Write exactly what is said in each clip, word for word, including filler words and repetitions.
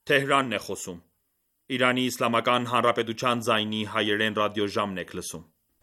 Թեհրանն է խոսում։ Իրանի Իսլամական Հանրապետության ձայնի հայերեն ռադիոժամն եք լսում։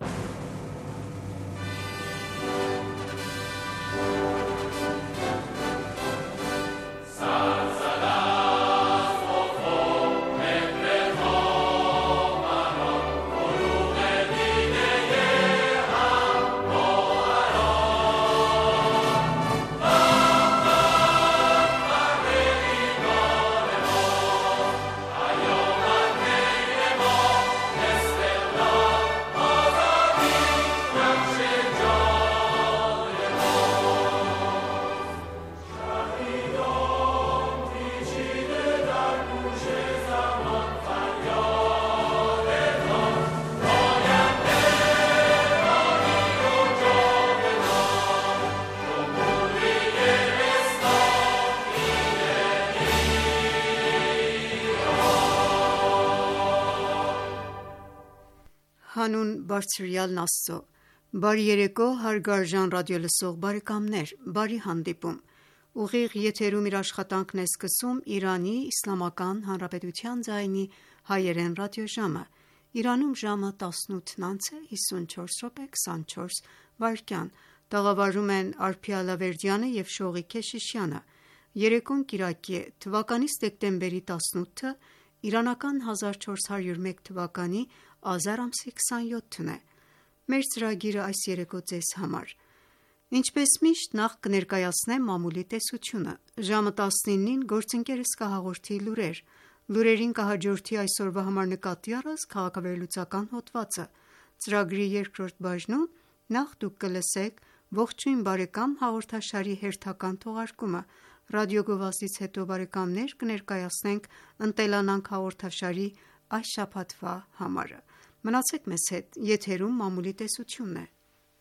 Հանուն Բարձրյալն Աստծո, բարի երեկո հարգարժան ռադիոլսող բարեկամներ, բարի հանդիպում: Ուղիղ եթերում իր աշխատանքն է սկսում Իրանի Իսլամական Հանրապետության ձայնի հայերեն ռադիոժամը: Իրանում ժամը տասնութն անց է հիսունչորս րոպե քսանչորս վայրկյան: Տաղավարում են Արփի Ալավերդյանը և Շողիկ Քեշիշյանը: Երեկոն կիրակի է, թվականի դեկտեմբերի տասնութը, իրանական հազար չորս հարյուր մեկ թվականի ազար ամսի քսանյոթն է: Մեր ծրագիրը այս երեկո ձեզ համար: Ինչպես միշտ նախ կներկայացնեմ մամուլի տեսությունը: Ժամը տասնինին գործընկերս կհաղորդի լուրեր: Լուրերին կհաջորդի այսօրվա համար նկատի առած քաղաքավերլուծական հոդվածը: Ծրագրի երկրորդ բաժնում նախ դուք կլսեք «Ողջույն բարեկամ» հաղորդաշարի հերթական թողարկումը: Ռադիոգովազդից հետո կներկայացնենք «Ընտելանանք» հաղորդաշարի այս շաբաթվա համարը: Մնացեք մեզ հետ: Եթերում մամուլի տեսությունն է: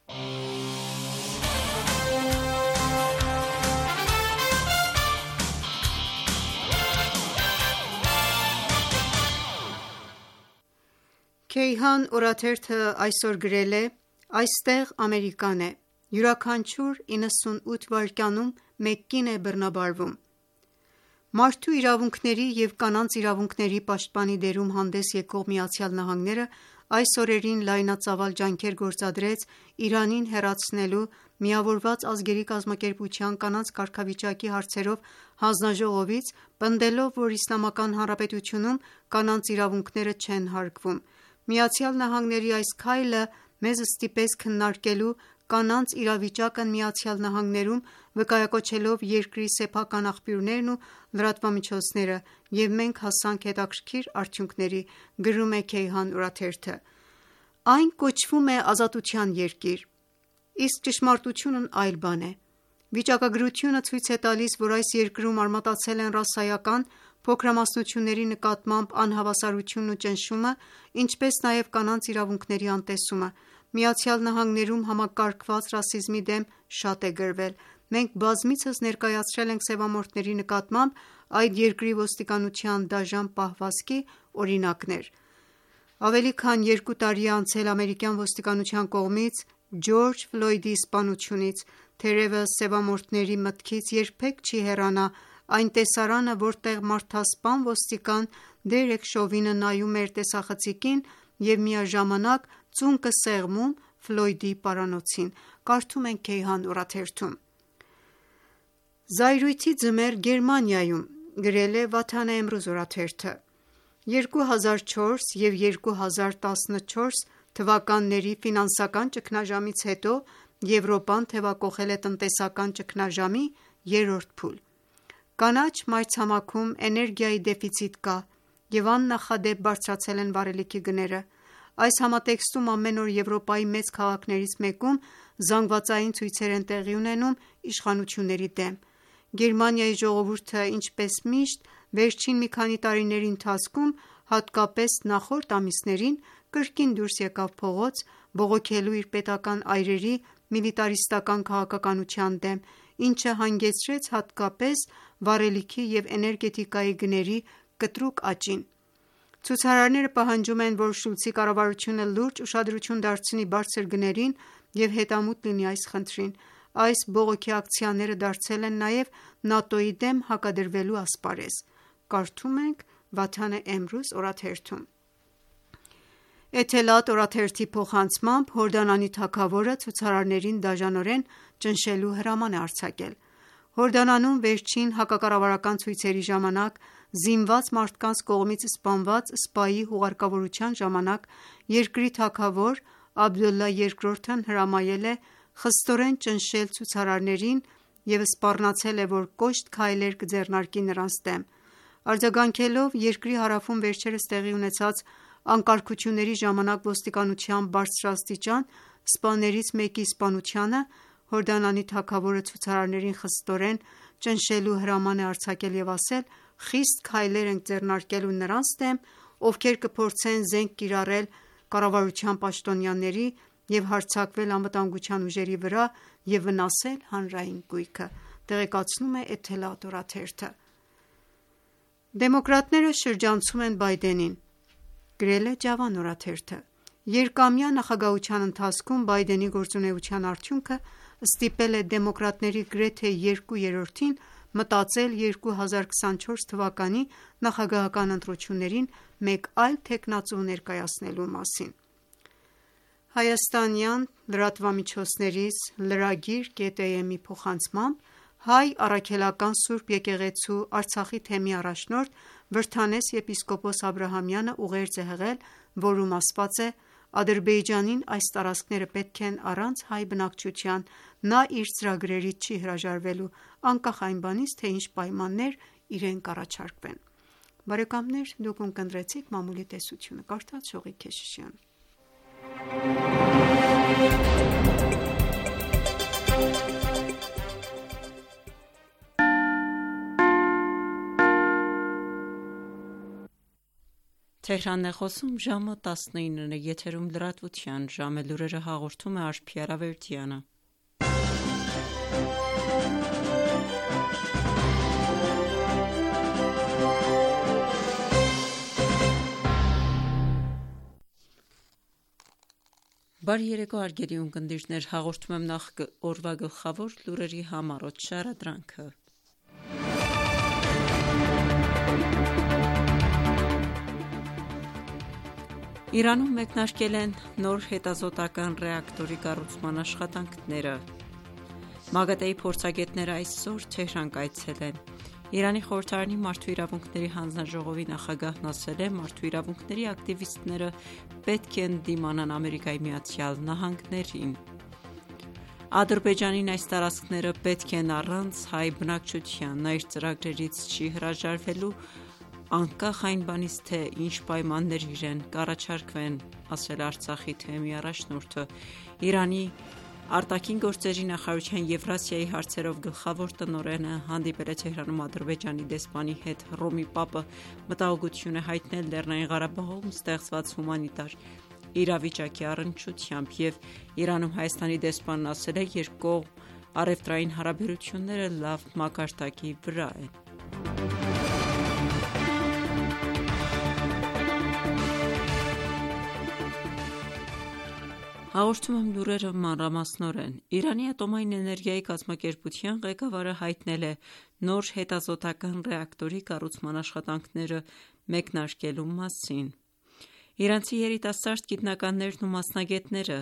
Քեյհան օրաթերթը այսօր գրել է. «Այստեղ Ամերիկան է: Յուրաքանչյուր իննսունութ վայրկյանում մեկ կին է բռնաբարվում»: Մարդու իրավունքների և կանանց իրավունքների պաշտպանի դերում հանդես եկող ԱՄՆ-ը այս օրերին լայնածավալ ջանքեր գործադրեց Իրանին հեռացնելու Միավորված ազգերի կազմակերպության կանանց կարգավիճակի հարցերով հանձնաժողովից, պնդելով, որ Իսլամական Հանրապետությունում կանանց իրավունքները չեն հարգվում: ԱՄՆ-ի այս քայլը մեզ ստիպեց քննարկելու կանանց իրավիճակն ԱՄՆ-ում, վկայակոչելով երկրի սեփական աղբյուրներն ու լրատվամիջոցները, և մենք հասանք հետաքրքիր արդյունքների: Գրում է Քեյհան օրաթերթը. «Այն կոչվում է ազատության երկիր, իսկ ճշմարտությունն այլ բան է: Վիճակագրությունը ցույց է տալիս, որ այս երկրում արմատացել են ռասայական, փոքրամասնությունների նկատմամբ անհավասարությունն ու ճնշումը, ինչպես նաև կանանց իրավունքների անտեսումը: ԱՄՆ-ում համակարգված ռասիզմի դեմ շատ է գրվել: Մենք բազմիցս ներկայացրել ենք սևամորթների նկատմամբ այդ երկրի ոստիկանության դաժան պահվածքի օրինակներ: Ավելի քան երկու տարի է անցել ամերիկյան ոստիկանության կողմից Ջորջ Ֆլոյդի սպանությունից: Թերևս սևամորթների մտքից երբեք չի հեռանա այն տեսարանը, որտեղ մարդասպան ոստիկան Դերեկ Շովինը նայում էր տեսախցիկին և միաժամանակ ծունկը սեղմում Ֆլոյդի պարանոցին»: Կարդում ենք Քեյհան օրաթերթում: Զայրույթի ձմեռ Գերմանիայում, գրել է Վաթան Էմրուզ օրաթերթը: երկու հազար չորս և երկու հազար տասնչորս թվականների ֆինանսական ճգնաժամից հետո Եվրոպան թևակոխել է տնտեսական ճգնաժամի երրորդ փուլ: Կանաչ մայրցամաքում էներգիայի դեֆիցիտ կա և աննախադեպ բարձրացել են վառելիքի գները: Այս համատեքստում ամեն օր Եվրոպայի մեծ քաղաքներից մեկում զանգվածային ցույցեր են տեղի ունենում իշխանությունների դեմ: Գերմանիայի ժողովուրդը, ինչպես միշտ վերջին մի քանի տարիների ընթացքում, հատկապես նախորդ ամիսներին, կրկին դուրս եկավ փողոց՝ բողոքելու իր պետական այրերի միլիտարիստական քաղաքականության դեմ, ինչը հանգեցրեց հատկապես վառելիքի և էներգետիկայի գների կտրուկ աճին: Ցուցարարները պահանջում են, որ Շուլցի կառավարությունը լուրջ ուշադրություն դարձնի բարձր գներին և հետամուտ լինի այս խնդրին: Այս բողոքի ակցիաները դարձել են նաև ՆԱՏՕ-ի դեմ հակադրվելու ասպարեզ: կարդում ենք Վաթան Էմրուզ օրաթերթում: Էթելատ օրաթերթի փոխանցմամբ Հորդանանի թագավորը ցուցարարներին դաժանորեն ճնշելու հրաման է արձակել: Հորդանանում վերջին հակակառավարական ցույցերի ժամանակ զինված մարդկանց կողմից սպանված սպայի հուղարկավորության ժամանակ երկրի թագավոր Աբդուլլահ երկրորդն հրամայել է խստորեն ճնշել ցուցարարներին և սպառնացել է, որ կոշտ քայլեր կձեռնարկի նրանց դեմ: Արձագանքելով երկրի հարավում վերջերս տեղի ունեցած անկարգությունների ժամանակ ոստիկանության բարձրաստիճան սպաներից մեկի սպանությանը, Հորդանանի թագավորը ցուցարարներին խստորեն ճնշելու հրաման է արձակել և ասել. «Խիստ քայլեր ենք ձեռնարկելու նրանց դեմ, ովքեր կփորձեն զենք կիրառել կառավարության պաշտոնյաների և հարձակվել անվտանգության ուժերի վրա և վնասել հանրային կույքը», տեղեկացնում է Էթելատ օրաթերթը: Դեմոկրատները շրջանցում են Բայդենին, գրել է Ջավան օրաթերթը: Երկամյա նախագահության ընթացքում Բայդենի գործունեության արդյունքը ստիպել է դեմոկրատների գրեթե երկու երրորդին մտածել երկու հազար քսանչորս թվականի նախագահական ընտրություններին մեկ այլ թեկնածու ներկայացնելու մասին: Հայաստանյան լրատվամիջոցներից Lragir.am-ի փոխանցմամբ Հայ առաքելական Սուրբ եկեղեցու Արցախի թեմի առաջնորդ Վրդանես եպիսկոպոս Աբրահամյանը ուղերձ է հղել, որում ասված է. «Ադրբեջանին այս տարածքները պետք են առանց հայ բնակչության, նա իր ծրագրերից չի հրաժարվելու, անկախ այն բանից, թե ինչ պայմաններ իրեն կառաջարկվեն»: Բարի երեկո հարգելի ունկնդիրներ, հաղորդում եմ նախ օրվա գլխավոր լուրերի համառոտ շարադրանքը: Իրանում մեկնարկել են նոր հետազոտական ռեակտորի կառուցման աշխատանքները: ՄԱԳԱՏԷ-ի փորձագետները այսօր Թեհրան կայցելեն: Իրանի խորհրդարանի մարդու իրավունքների հանձնաժողովի նախագահն ասել է. «Մարդու իրավունքների ակտիվիստները պետք է ընդդիմանան ԱՄՆ-ին»: Ադրբեջանին այս տարածքները պետք են առանց հայ բնակչության, նա իր ծրագրերից չի հրաժարվելու, անկախ այն բանից, թե ինչ պայմաններ իրեն կառաջարկվեն, ասել է Արցախի թեմի առաջնորդը: Իրանի ԱԳ նախարարության Եվրասիայի հարցերով գլխավոր տնօրենը հանդիպել է Թեհրանում Ադրբեջանի դեսպանի հետ: Հռոմի Պապը մտահոգություն է հայտնել Լեռնային Ղարաբաղում ստեղծված հումանիտար իրավիճակի առնչությամբ և Իրանում Հայաստանի դեսպանն ասել է. «Երկկողմ առևտրային հարաբերությունները լավ մակարդակի վրա են»: Հաղորդում եմ լուրերը մանրամասնորեն: Իրանի ատոմային էներգիայի կազմակերպության ղեկավարը հայտնել է նոր հետազոտական ռեակտորի կառուցման աշխատանքները մեկնարկելու մասին: Իրանցի երիտասարդ գիտնականներն ու մասնագետները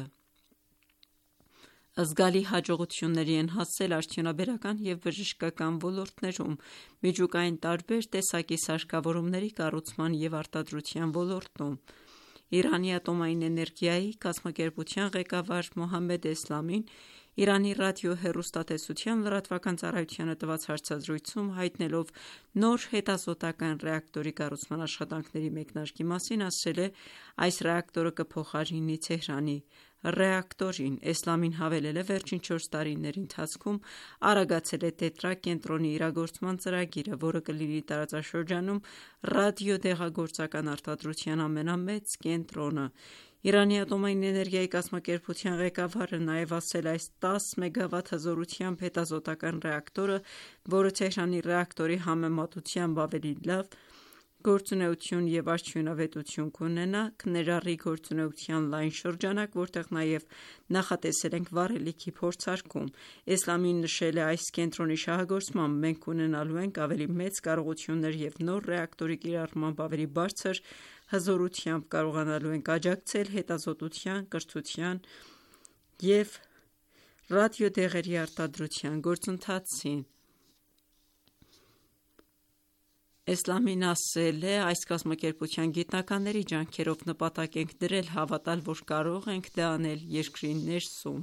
զգալի հաջողությունների են հասել արդյունաբերական և բժշկական ոլորտներում, միջուկային տարբեր տեսակի սարքավորումների կառուցման և արտադրության ոլորտում: Իրանի ատոմային էներգիայի կազմակերպության ղեկավար Մոհամմեդ Էսլամին Իրանի ռադիո-հեռուստատեսության ու լրատվական ծառայությանը տված հարցազրույցում հայտնելով նոր հետազոտական ռեակտորի կառուցման աշխատանքների մեկնարկի մասին, ասել է. «Այս ռեակտորը կփոխարինի Թեհրանի ռեակտորին»: Էսլամին հավելել է. «Վերջին չորս տարիների ընթացքում արագացել է տետրակենտրոնի իրագործման ծրագիրը, որը կլինի տարածաշրջանում ռադիոդեղագործական արտադրության ամենամեծ կենտրոնը»: Իրանի ատոմային էներգիայի կազմակերպության ղեկավարը նաև ասել է. «Այս տասը մեգավատ հզորությամբ հետազոտական ռեակտորը, որը Թեհրանի ռեակտորի համեմատությամբ ավելի լավ գործունեություն և արդյունավետություն կունենա, կներառի գործունեության լայն շրջանակ, որտեղ նաև նախատեսել ենք վառելիքի փորձարկում։ Էսլամին նշել է այս կենտրոնի շահագործմամբ մենք ունենալու ենք ավելի մեծ կարողություններ և նոր ռեակտորի կիրառմամբ ավելի բարձր հզորությամբ կարողանալու ենք աջակցել հետազոտության, կրթության և ռադիոդեղերի արտադրության գործընթացին։ Էսլամին ասել է. «Այս կազմակերպության գիտնականների ջանքերով նպատակ ենք դրել հավատալ, որ կարող ենք դա անել երկրի ներսում»։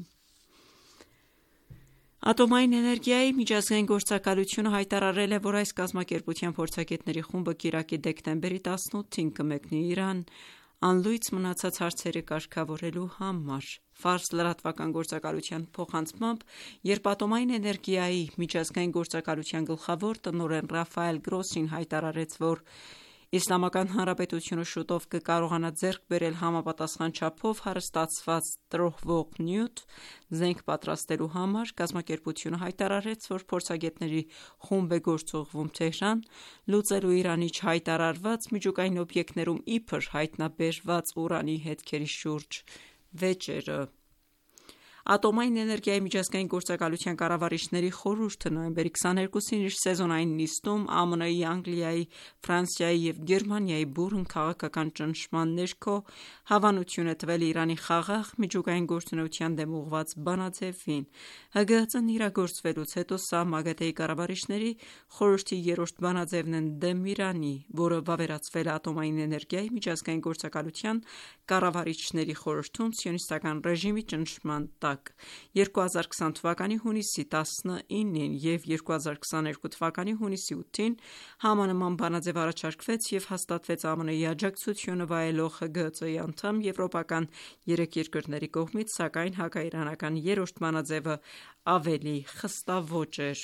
Ատոմային էներգիայի միջազգային գործակալությունը հայտարարել է, որ այս կազմակերպության փորձագետների խումբը կիրակի դեկտեմբերի տասնութին կմեկնի Իրան անլույծ մնացած հարցերը կարգավորելու համար։ Ֆարս լրատվական գործակալության փոխանցմամբ, երբ Ատոմային էներգիայի միջազգային գործակալության գլխավոր տնօրեն Ռաֆայել Գրոսին հայտարարեց, որ Իսլամական Հանրապետությունը շուտով կկարողանա ձեռք բերել համապատասխան չափով հարստացված տրոհվող նյութ զենք պատրաստելու համար, կազմակերպությունը հայտարարեց, որ փորձագետների խումբ է գործուղվում Թեհրան՝ լուծելու Իրանի չհայտարարված միջուկային օբյեկտներում իբր հայտնաբերված ուրանի հետքերի շուրջ վեճերը։ Ատոմային էներգիայի միջազգային գործակալության կառավարիչների խորհուրդը նոյեմբերի քսաներկուսին իր սեզոնային նիստում ԱՄՆ-ի, Անգլիայի, Ֆրանսիայի և Գերմանիայի բուռն քաղաքական ճնշման ներքո հավանություն է տվել Իրանի խաղաղ միջուկային գործունեության դեմ ուղղված բանաձևին։ ՀԳՀԾ-ն իրագործվելուց հետո սա ՄԱԳԱՏԷ-ի կառավարիչների խորհրդի երրորդ բանաձևն է դեմ Իրանի, որը վավերացվել է Ատոմային էներգիայի միջազգային գործակալության կառավարիչների խորհրդում սիոնիստական ռեժիմի ճնշման տակ։ երկու հազար քսան թվականի հունիսի տասնինին և երկու հազար քսաներկու թվականի հունիսի ութին համանման բանաձև առաջարկվեց և հաստատվեց ԱՄՆ-ի աջակցությունը վայելող ՀԳՀԾ-ի անդամ եվրոպական երեք երկրների կողմից, սակայն հակաիրանական երրորդ բանաձևը ավելի խստաոճ էր։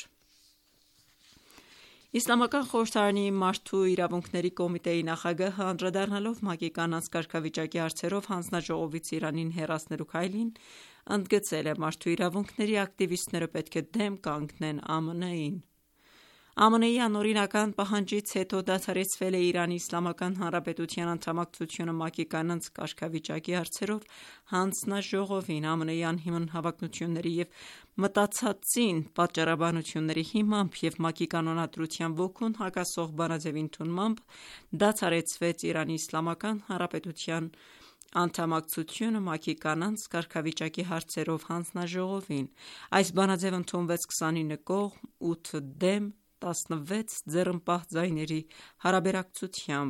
Իսլամական խորհրդարանի մարդու իրավունքների կոմիտեի նախագահը, անդրադառնալով ՄԱԿ-ի կանանց կարգավիճակի հարցերով հանձնաժողովից Իրանին հեռացնելու քայլին, ընդգծել է. «Մարդու իրավունքների ակտիվիստները պետք է դեմ կանգնեն ԱՄՆ-ին»։ ԱՄՆ-ի անօրինական պահանջից հետո դադարեցվել է Իրանի Իսլամական Հանրապետության անդամակցությունը ՄԱԿ-ի կանանց կարգավիճակի հարցերով հանձնաժողովին։ ԱՄՆ-ի անհիմն հավակնությունների և մտածածին պատճառաբանությունների հիմամբ և ՄԱԿ-ի կանոնադրության ոգուն հակասող բանաձևի ընդունմամբ դադարեցվեց Իրանի Իսլամական Հանրապետության անդամակցությունը ՄԱԿ-ի կանանց կարգավիճակի հարցերով հանձնաժողովին։ Այս բանաձևը ընդունվեց քսանինը կողմ, ութ դեմ, տասնվեց ձեռնպահ ձայների հարաբերակցությամբ։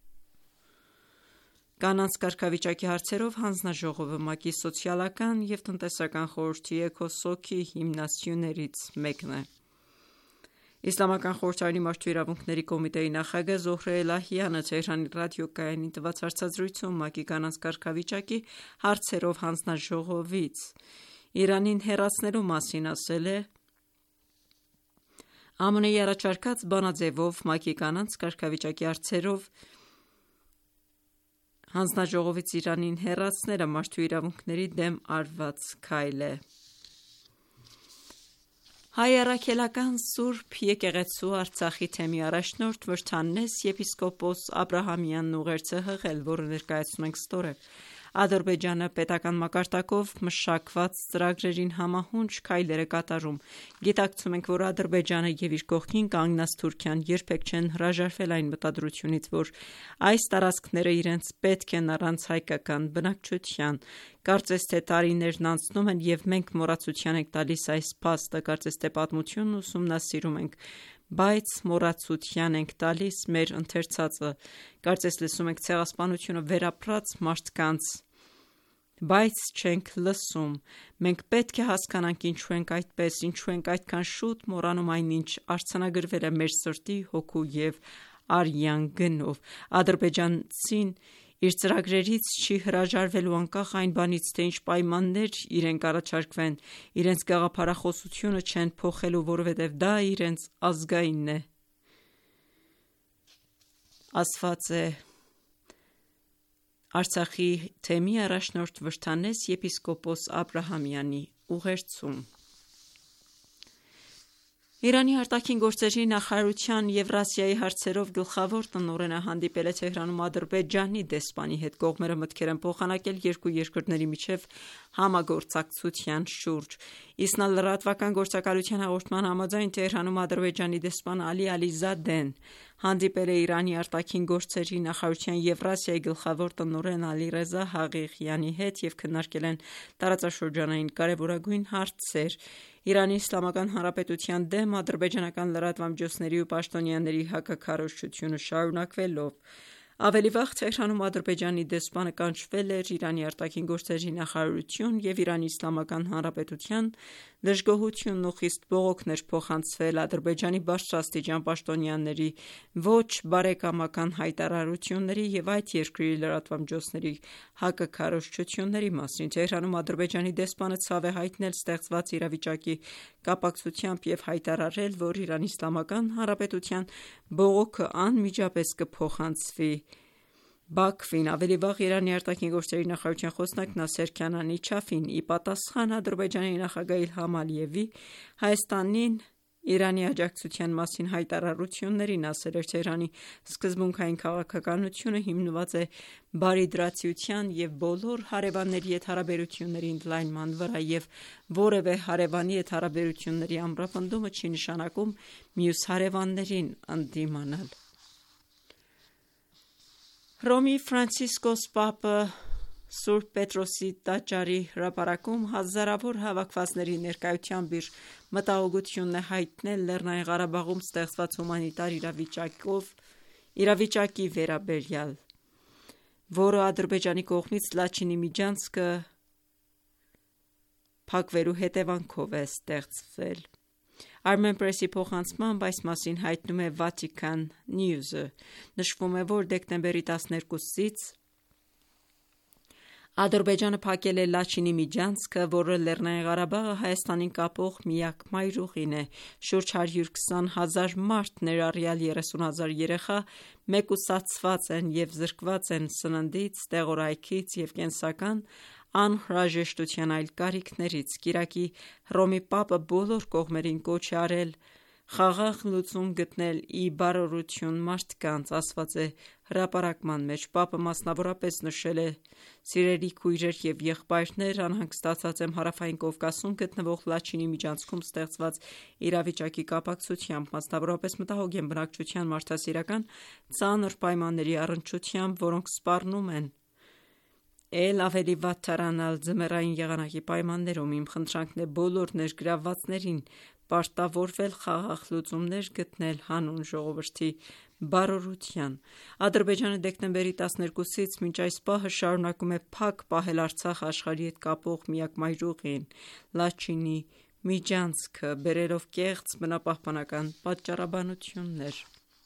Կանանց կարգավիճակի հարցերով հանձնաժողովը ՄԱԿ-ի սոցիալական և տնտեսական խորհրդի էքոսոքի հիմնասյուներից մեկն է։ Իսլամական խորհրդարանի մարդու իրավունքների կոմիտեի նախագահ Զոհրե Էլահյանը Թեհրանի ռադիոկայանի տված հարցազրույցում ՄԱԿ-ի կանանց կարգավիճակի հարցերով հանձնաժողովից Իրանին հեռացնելու մասին ասել է. «ԱՄՆ-ի առաջարկած բանաձևով ՄԱԿ-ի կանանց կարգավիճակի հարցերով հանձնաժողովից Իրանին հեռացնելը մարդու իրավունքների դեմ արված քայլ է»։ Հայ առաքելական Սուրբ եկեղեցու Արցախի թեմի առաջնորդ Վրդանես եպիսկոպոս Աբրահամյանն ուղերձ է հղել, որը ներկայացնում ենք ստորև։ Ադրբեջանը պետական մակարդակով մշակված ծրագրերին համահունչ քայլեր է կատարում։ Գիտակցում ենք, որ Ադրբեջանը և իր կողքին կանգնած Թուրքիան երբեք չեն հրաժարվել այն մտադրությունից, որ այս տարածքները իրենց պետք են առանց հայկական բնակչության։ Կարծես թե տարիներն անցնում են, և մենք մոռացության ենք տալիս այս փաստը, կարծես թե պատմությունն ուսումնասիրում ենք, բայց մոռացության ենք տալիս մեր ընթերցածը, կարծես լսում ենք ցեղասպանությունը վերապրած մարդկանց, բայց չենք լսում։ Մենք պետք է հասկանանք ինչու ենք այդպես, ինչու ենք այդքան շուտ մոռանում այն, ինչ արձանագրվել է մեր սրտի, հոգու և արյան գնով։ Ադրբեջանցին իր ծրագրերից չի հրաժարվելու, անկախ այն բանից, թե ինչ պայմաններ իրենք առաջարկվեն, իրենց գաղափարախոսությունը չեն փոխելու, որովհետև դա իրենց ազգայինն է, ասված է Արցախի թեմի առաջնորդ Վրդանես եպիսկոպոս Աբրահամյանի ուղերձում։ Իրանի արտաքին գործերի նախարարության Եվրասիայի հարցերով գլխավոր տնօրենը հանդիպել է Թեհրանում Ադրբեջանի դեսպանի հետ։ Կողմերը մտքեր են փոխանակել երկու երկրների միջև համագործակցության շուրջ։ Իսլամական գործակալության հաղորդման համաձայն Թեհրանում Ադրբեջանի դեսպան Ալի Ալիզադեն հանդիպել է Իրանի արտաքին գործերի նախարարության Եվրասիայի գլխավոր տնօրեն Ալիռեզա Հաղիղյանի հետ և քննարկել են տարածաշրջանային կարևորագույն հարցեր։ Իրանի Իսլամական Հանրապետության դեմ ադրբեջանական լրատվամիջոցների ու պաշտոնյաների հակաքարոզչությունը շարունակվելով։ Ավելի վաղ Թեհրանում Ադրբեջանի դեսպանը կանչվել էր Իրանի արտաքին գործերի նախարարություն և Իրանի Իսլամական Հանրապետության դժգոհությունն ու խիստ բողոքն էր փոխանցվել Ադրբեջանի բարձրաստիճան պաշտոնյաների ոչ բարեկամական հայտարարությունների և այդ երկրի լրատվամիջոցների հակաքարոզչությունների մասին։ Թեհրանում Ադրբեջանի դեսպանը ցավ է հայտնել ստեղծված իրավիճակի կապակցությամբ և հայտարարել, որ Իրանի Իսլամական Հանրապետության բողոքը անմիջապես կփոխանցվի Բաքվին։ Ավելի վաղ Իրանի արտաքին գործերի նախարարության խոսնակ Նասեր Քանանի Չաֆին ի պատասխան Ադրբեջանի նախագահ Իլհամ Ալիևի Հայաստանին Իրանի աջակցության մասին հայտարարություններին ասել էր. Թեհրանի սկզբունքային քաղաքականությունը հիմնված է բարիդրացիության և բոլոր հարևանների հետ հարաբերությունների ընդլայնման վրա, և որևէ հարևանի հետ հարաբերությունների ամրապնդումը չի նշանակում մյուս հարևաններին ընդդիմանալ։ Հռոմի Ֆրանցիսկոս Պապը Սուրբ Պետրոսի տաճարի հրապարակում հազարավոր հավաքվածների ներկայությամբ իր մտահոգությունն է հայտնել Լեռնային Ղարաբաղում ստեղծված հումանիտար իրավիճակի վերաբերյալ, որը Ադրբեջանի կողմից Լաչինի միջանցքը փակվելու հետևանքով է ստեղծվել։ Armen Press-ի փոխանցմամբ այս մասին հայտնում է Vatican News-ը։ Նշվում է, որ դեկտեմբերի տասներկուսից Ադրբեջանը փակել է Լաչինի միջանցքը, որը Լեռնային Ղարաբաղը Հայաստանին կապող միակ մայրուղին է։ Շուրջ հարյուր քսան հազար մարդ, ներառյալ երեսուն հազար երեխա, մեկուսացված են և զրկված են սննդից, տեղորայքից և կենսական անհրաժեշտության այլ կարիքներից։ Կիրակի Հռոմի Պապը բոլոր կողմերին կոչ է արել խաղաղ լուծում գտնել ի բարօրություն մարդկանց, ասված է հրապարակման մեջ։ Պապը մասնավորապես նշել է. «Սիրելի քույրեր և եղբայրներ, անհանգստացած եմ Հարավային Կովկասում գտնվող Լաչինի միջանցքում ստեղծված իրավիճակի կապակցությամբ։ Մասնավորապես մտահոգ եմ բնակչության մարդասիրական ծանր պայմանների առնչությամբ, որոնք սպառնում են էլ ավելի վատ թարանալ ձմեռային եղանակի պայմաններում։ Իմ խնդրանքն է բոլոր ներգրավվածներին պարտավորվել խաղաղ լուծումներ գտնել հանուն ժողովրդի բարօրության»։ Ադրբեջանը դեկտեմբերի տասներկուսից մինչ այս պահը շարունակում է փակ պահել Արցախը աշխարհի հետ կապող միակ մայրուղին՝ Լաչինի միջանցքը, բերելով կեղծ բնապահպանական պատճառաբանություններ։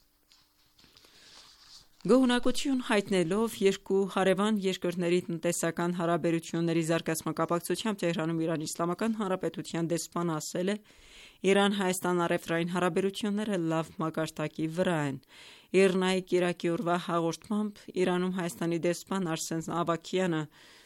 Գոհունակություն հայտնելով երկու հարևան երկրների տնտեսական հարաբերությունների զարգացման կապակցությամբ Թեհրանում Իրանի Իսլամական Հանրապետության դեսպանը ասել է. Իրան-Հայաստան առևտրային հարաբերությունները լավ մակարդակի վրա են։ ԻՌՆԱ-ի կիրակի օրվա հաղորդմամբ Իրանում Հայաստանի դեսպան Արսեն Ավագյանը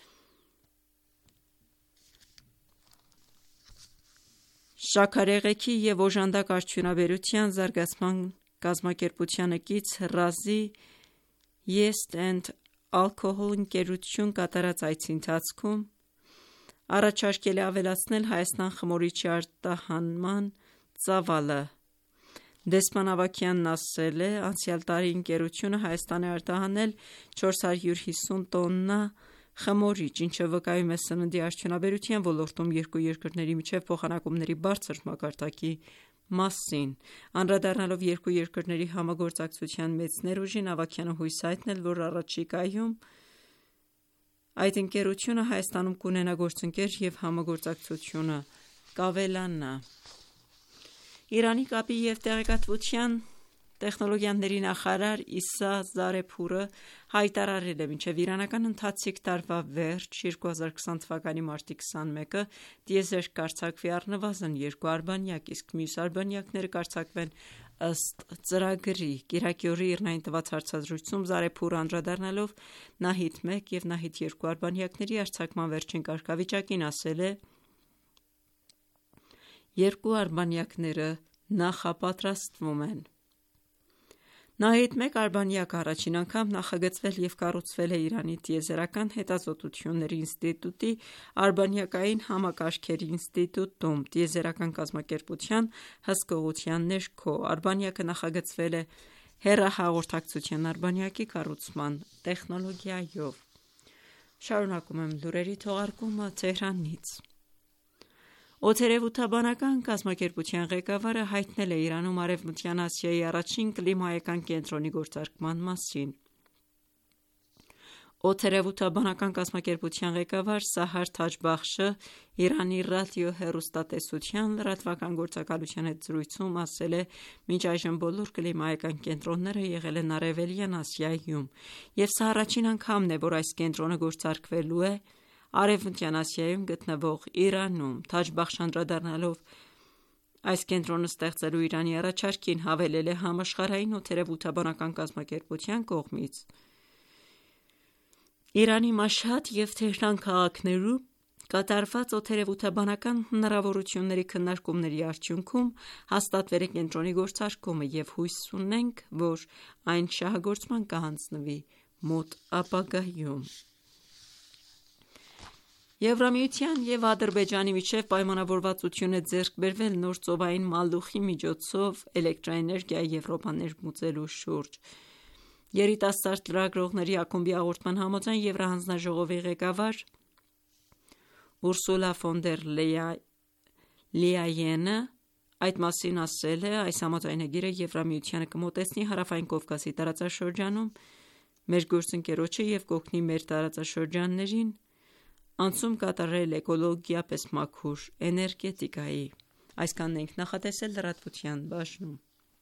շաքարեղեգի և օժանդակ արդյունաբերության զարգացման կազմակերպությանը կից «Ռազի Yeast and Alcohol» ընկերություն կատարած այցի ընթացքում առաջարկել է ավելացնել Հայաստան խմորիչի արտահանման ծավալը։ Դեսպան Ավագյանն ասել է. «Անցյալ տարի ընկերությունը Հայաստան է արտահանել չորս հարյուր հիսուն տոննա խմորիչ, ինչը վկայում է սննդի արդյունաբերության ոլորտում երկու երկրների միջև փոխանակումների բարձր մակարդակի մասին»։ Անդրադառնալով երկու երկրների համագործակցության մեծ ներուժին, Ավագյանը հույս է հայտնել, որ առաջիկայում այդ ընկերությունը Հայաստանում կունենա գործընկեր և համագործակցությունը կավելանա։ Իրանի կապի և տեղեկատվության տեխնոլոգիաների նախարար Իսա Զարեփուրը հայտարարել է. «Մինչև իրանական ընթացիկ տարվա վերջ՝ երկու հազար քսան թվականի մարտի քսանմեկը, տիեզերք կարձակվի առնվազն երկու արբանյակ, իսկ մյուս արբանյակները կարձակվեն ըստ ծրագրի»։ Կիրակի օրը ԻՌՆԱ-ին տված հարցազրույցում Զարեփուրը անդրադառնալով Նահիդ մեկ և Նահիդ երկու արբանյակների արձակման վերջին կարգավիճակին ասել է. «Երկու արբանյակները նախապատրաստվում են։ Նահիդ մեկ արբանյակը առաջին անգամ նախագծվել և կառուցվել է Իրանի տիեզերական հետազոտությունների ինստիտուտի արբանյակային համակարգերի ինստիտուտում տիեզերական կազմակերպության հսկողության ներքո։ Արբանյակը նախագծվել է հեռահաղորդակցության արբանյակի կառուցման տեխնոլոգիայով։ Շարունակում եմ լուրերի թողարկումը Թեհրանից։ Օդերևութաբանական կազմակերպության ղեկավարը հայտնել է Իրանում Արևմտյան Ասիայի առաջին կլիմայական կենտրոնի գործարկման մասին։ Օդերևութաբանական կազմակերպության ղեկավար Սահար Թաջբախշը Իրանի ռադիոհեռուստատեսության լրատվական գործակալության հետ զրույցում ասել է. «Մինչ այժմ բոլոր կլիմայական կենտրոնները եղել են Արևելյան Ասիայում, և սա առաջին անգամն է, որ այս կենտրոնը գործարկվելու է Արևմտյան Ասիայում գտնվող Իրանում»։ Թաջբախշն անդրադառնալով այս կենտրոնը ստեղծելու Իրանի առաջարկին, հավելել է. «Համաշխարհային օդերևութաբանական կազմակերպության կողմից Իրանի Մաշհադ և Թեհրան քաղաքներում կատարված օդերևութաբանական հնարավորությունների քննարկումների արդյունքում հաստատվել է կենտրոնի գործարկումը, և հույս ունենք, որ այն շահագործման կհանձնվի մոտ ապագայում»։ Եվրամիության և Ադրբեջանի միջև պայմանավորվածություն է ձեռք բերվել նոր ծովային մալուխի միջոցով էլեկտրաէներգիա Եվրոպա ներմուծելու շուրջ։ Երիտասարդ լրագրողների ակումբի հաղորդման համաձայն Եվրահանձնաժողովի ղեկավար Ուրսուլա ֆոն դեր Լեյենը այդ մասին ասել է. «Այս համաձայնագիրը Եվրամիությանը կմոտեցնի Հարավային Կովկասի տարածաշրջանում մեր գործընկերոջը և կօգնի մեր տարածաշրջաններին անցում կատարել էկոլոգիապես մաքուր էներգետիկայի»։ Այսքանն ենք նախատեսել լրատվության բաժնում։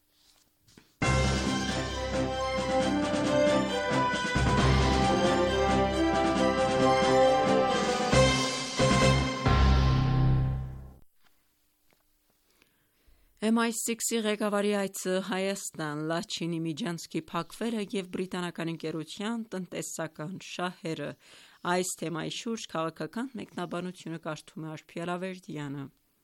Էմ այ սիքսի ղեկավարի այցը Հայաստան, Լաչինի միջանցքի փակվելը և բրիտանական ընկերության տնտեսական շահերը։ Այս թեմայի շուրջ քաղաքական մեկնաբանությունը կարդում է Արփի Ալավերդյանը։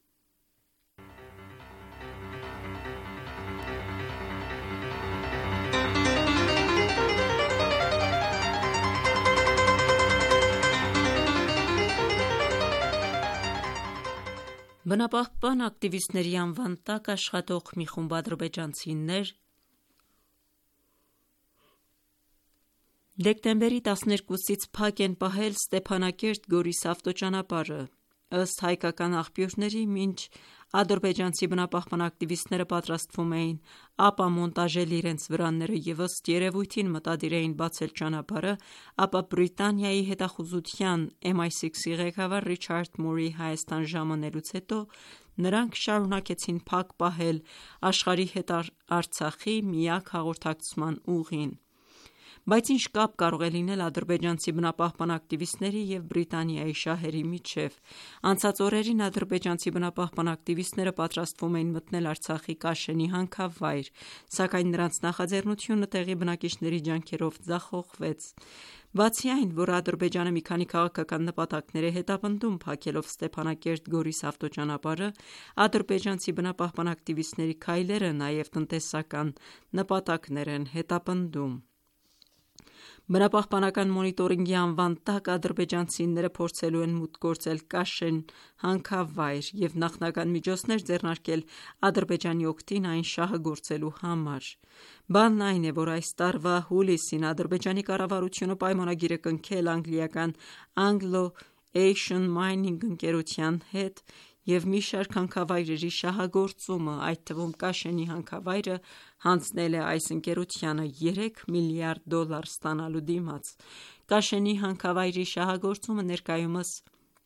Բնապահպան ակտիվիստների անվան տակ աշխատող մի խումբ ադրբեջանցիներ դեկտեմբերի տասներկուսից փակ են պահել Ստեփանակերտ-Գորիս ավտոճանապարհը։ Ըստ հայկական աղբյուրների, մինչ ադրբեջանցի բնապահպան ակտիվիստները պատրաստվում էին ապամոնտաժել իրենց վրանները և ըստ երևույթին մտադիր էին բացել ճանապարհը, ապա Բրիտանիայի հետախուզության Էմ այ սիքսի ղեկավար Ռիչարդ Մուրի Հայաստան ժամանելուց հետո նրանք շարունակեցին փակ պահել աշխարհի հետ Արցախի միակ հաղորդակցման ուղին։ Բայց ինչ կապ կարող է լինել ադրբեջանցի բնապահպան ակտիվիստների և Բրիտանիայի շահերի միջև։ Անցած օրերին ադրբեջանցի բնապահպան ակտիվիստները պատրաստվում էին մտնել Արցախի Կաշենի հանքավայր, սակայն նրանց նախաձեռնությունը տեղի բնակիչների ջանքերով ձախողվեց։ Բացի այն, որ Ադրբեջանը մի քանի քաղաքական նպատակներ է հետապնդում փակելով Ստեփանակերտ-Գորիս ավտոճանապարհը, ադրբեջանցի բնապահպան ակտիվիստների քայլերը նաև տնտեսական նպատակներ են հետապնդում։ Բնապահպանական մոնիտորինգի անվան տակ ադրբեջանցիները փորձելու են մուտք գործել Կաշեն հանքավայր և նախնական միջոցներ ձեռնարկել Ադրբեջանի օգտին այն շահագործելու համար։ Բանն այն է, որ այս տարվա հուլիսին Ադրբեջանի կառավարությունը պայմանագիր է կնքել անգլիական Anglo Asian Mining ընկերության հետ և մի շարք հանքավայրերի շահագործումը, այդ թվում Կաշենի հանքավայրը, հանձնել է այս ընկերությանը երեք միլիարդ դոլար ստանալու դիմաց։ Կաշենի հանքավայրի շահագործումը ներկայումս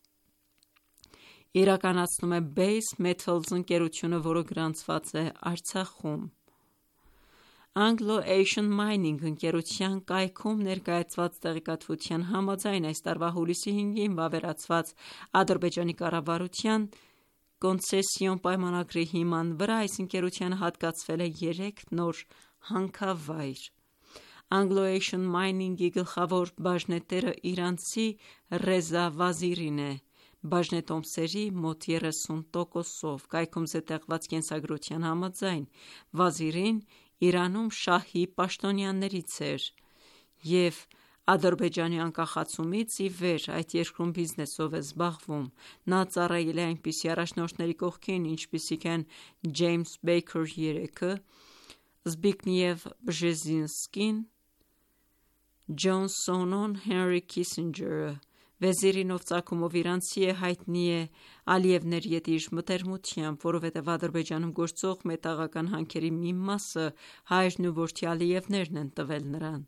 իրականացնում է Base Metals ընկերությունը, որը գրանցված է Արցախում։ Anglo Asian Mining ընկերության կայքում ներկայացված տեղեկատվության համաձայն այս տարվա հուլիսի հինգին վավերացված Ադրբեջանի կառավարության կոնցեսիոն պայմանագրի հիման վրա այս ընկերությանը հատկացվել է երեք նոր հանքավայր։ Anglo Asian Mining-ի գլխավոր բաժնետերը իրանցի Ռեզա Վազիրին է։ բաժնետոմսերի մոտ երեսուն տոկոսով։ Կայքում զետեղված կենսագրության համաձայն Վազիրին Իրանում շահի պաշտոնյաներից էր և Ադրբեջանի անկախացումից ի վեր այդ երկրում բիզնեսով է զբաղվում։ Նա ծառայել է այնպիսի առաջնորդների կողքին, ինչպիսիք են Ջեյմս Բեյքեր երեքը, Զբիգնև Բժեզինսկին, Ջոն Սոնոն, Հենրի Քիսինջերը։ Վեզիրինով ծագումով իրանցի է, հայտնի է Ալիևների հետ իր մտերմությամբ, որովհետև Ադրբեջանում գործող մետաղական հանքերի մի մասը հայրն ու որդի Ալիևներն են տվել նրան։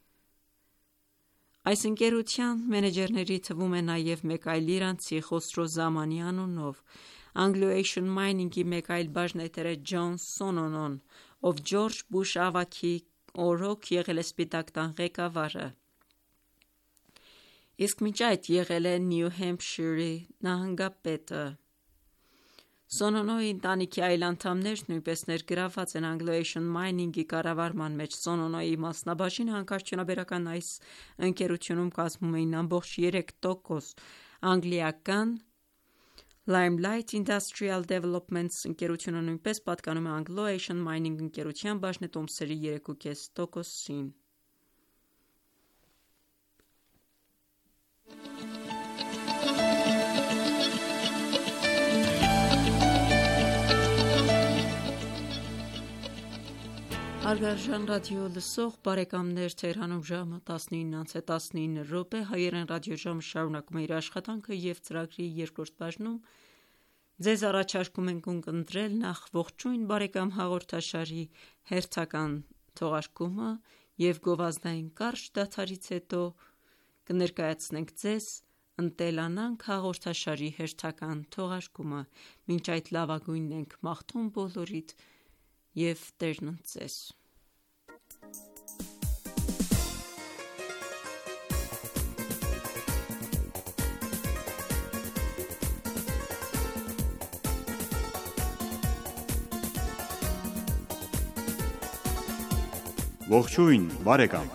Այս ընկերության մենեջերների թվում է նաև մեկ այլ իրանցի Խոսրո Զամանի անունով։ Anglo Asian Mining-ի մեկ այլ բաժնետեր է Ջոն Սոնոնոն, ով Ջորջ Բուշ ավագի օրոք եղել է Սպիտակ տան ղեկավարը, իսկ մինչ այդ եղել է Նյու Հեմփշիրի նահանգապետը։ Սոնոնոյի ընտանիքի այլ անդամներ նույնպես ներգրավված են Anglo Asian Mining-ի կառավարման մեջ։ Սոնոնոյի մասնաբաժինը հանքարդյունաբերական այս ընկերությունում կազմում էին ամբողջ երեք տոկոս։ Անգլիական Limelight Industrial Developments ընկերությունը նույնպես պատկանում է Anglo Asian Mining ընկերության բաժնետոմսերի երեք կես տոկոսին։ Հարգարժան ռադիո լսող բարեկամներ, Թեհրանում ժամը տասնինը տասնինը րոպե, հայերեն ռադիոժամը շարունակում է իր աշխատանքը և ծրագրի երկրորդ բաժնում ձեզ առաջարկում ենք ունկնդրել նախ ողջույն բարեկամ հաղորդաշարի հերթական թողարկումը և գովազդային կարճ դադարից հետո կներկայացնենք ձեզ Ընտելանանք հաղորդաշարի հերթական թողարկումը։ Մինչ այդ լավագույնն ենք մաղթում բոլորիդ և Տերն ընդ ձեզ։ Ողջույն բարեկամ։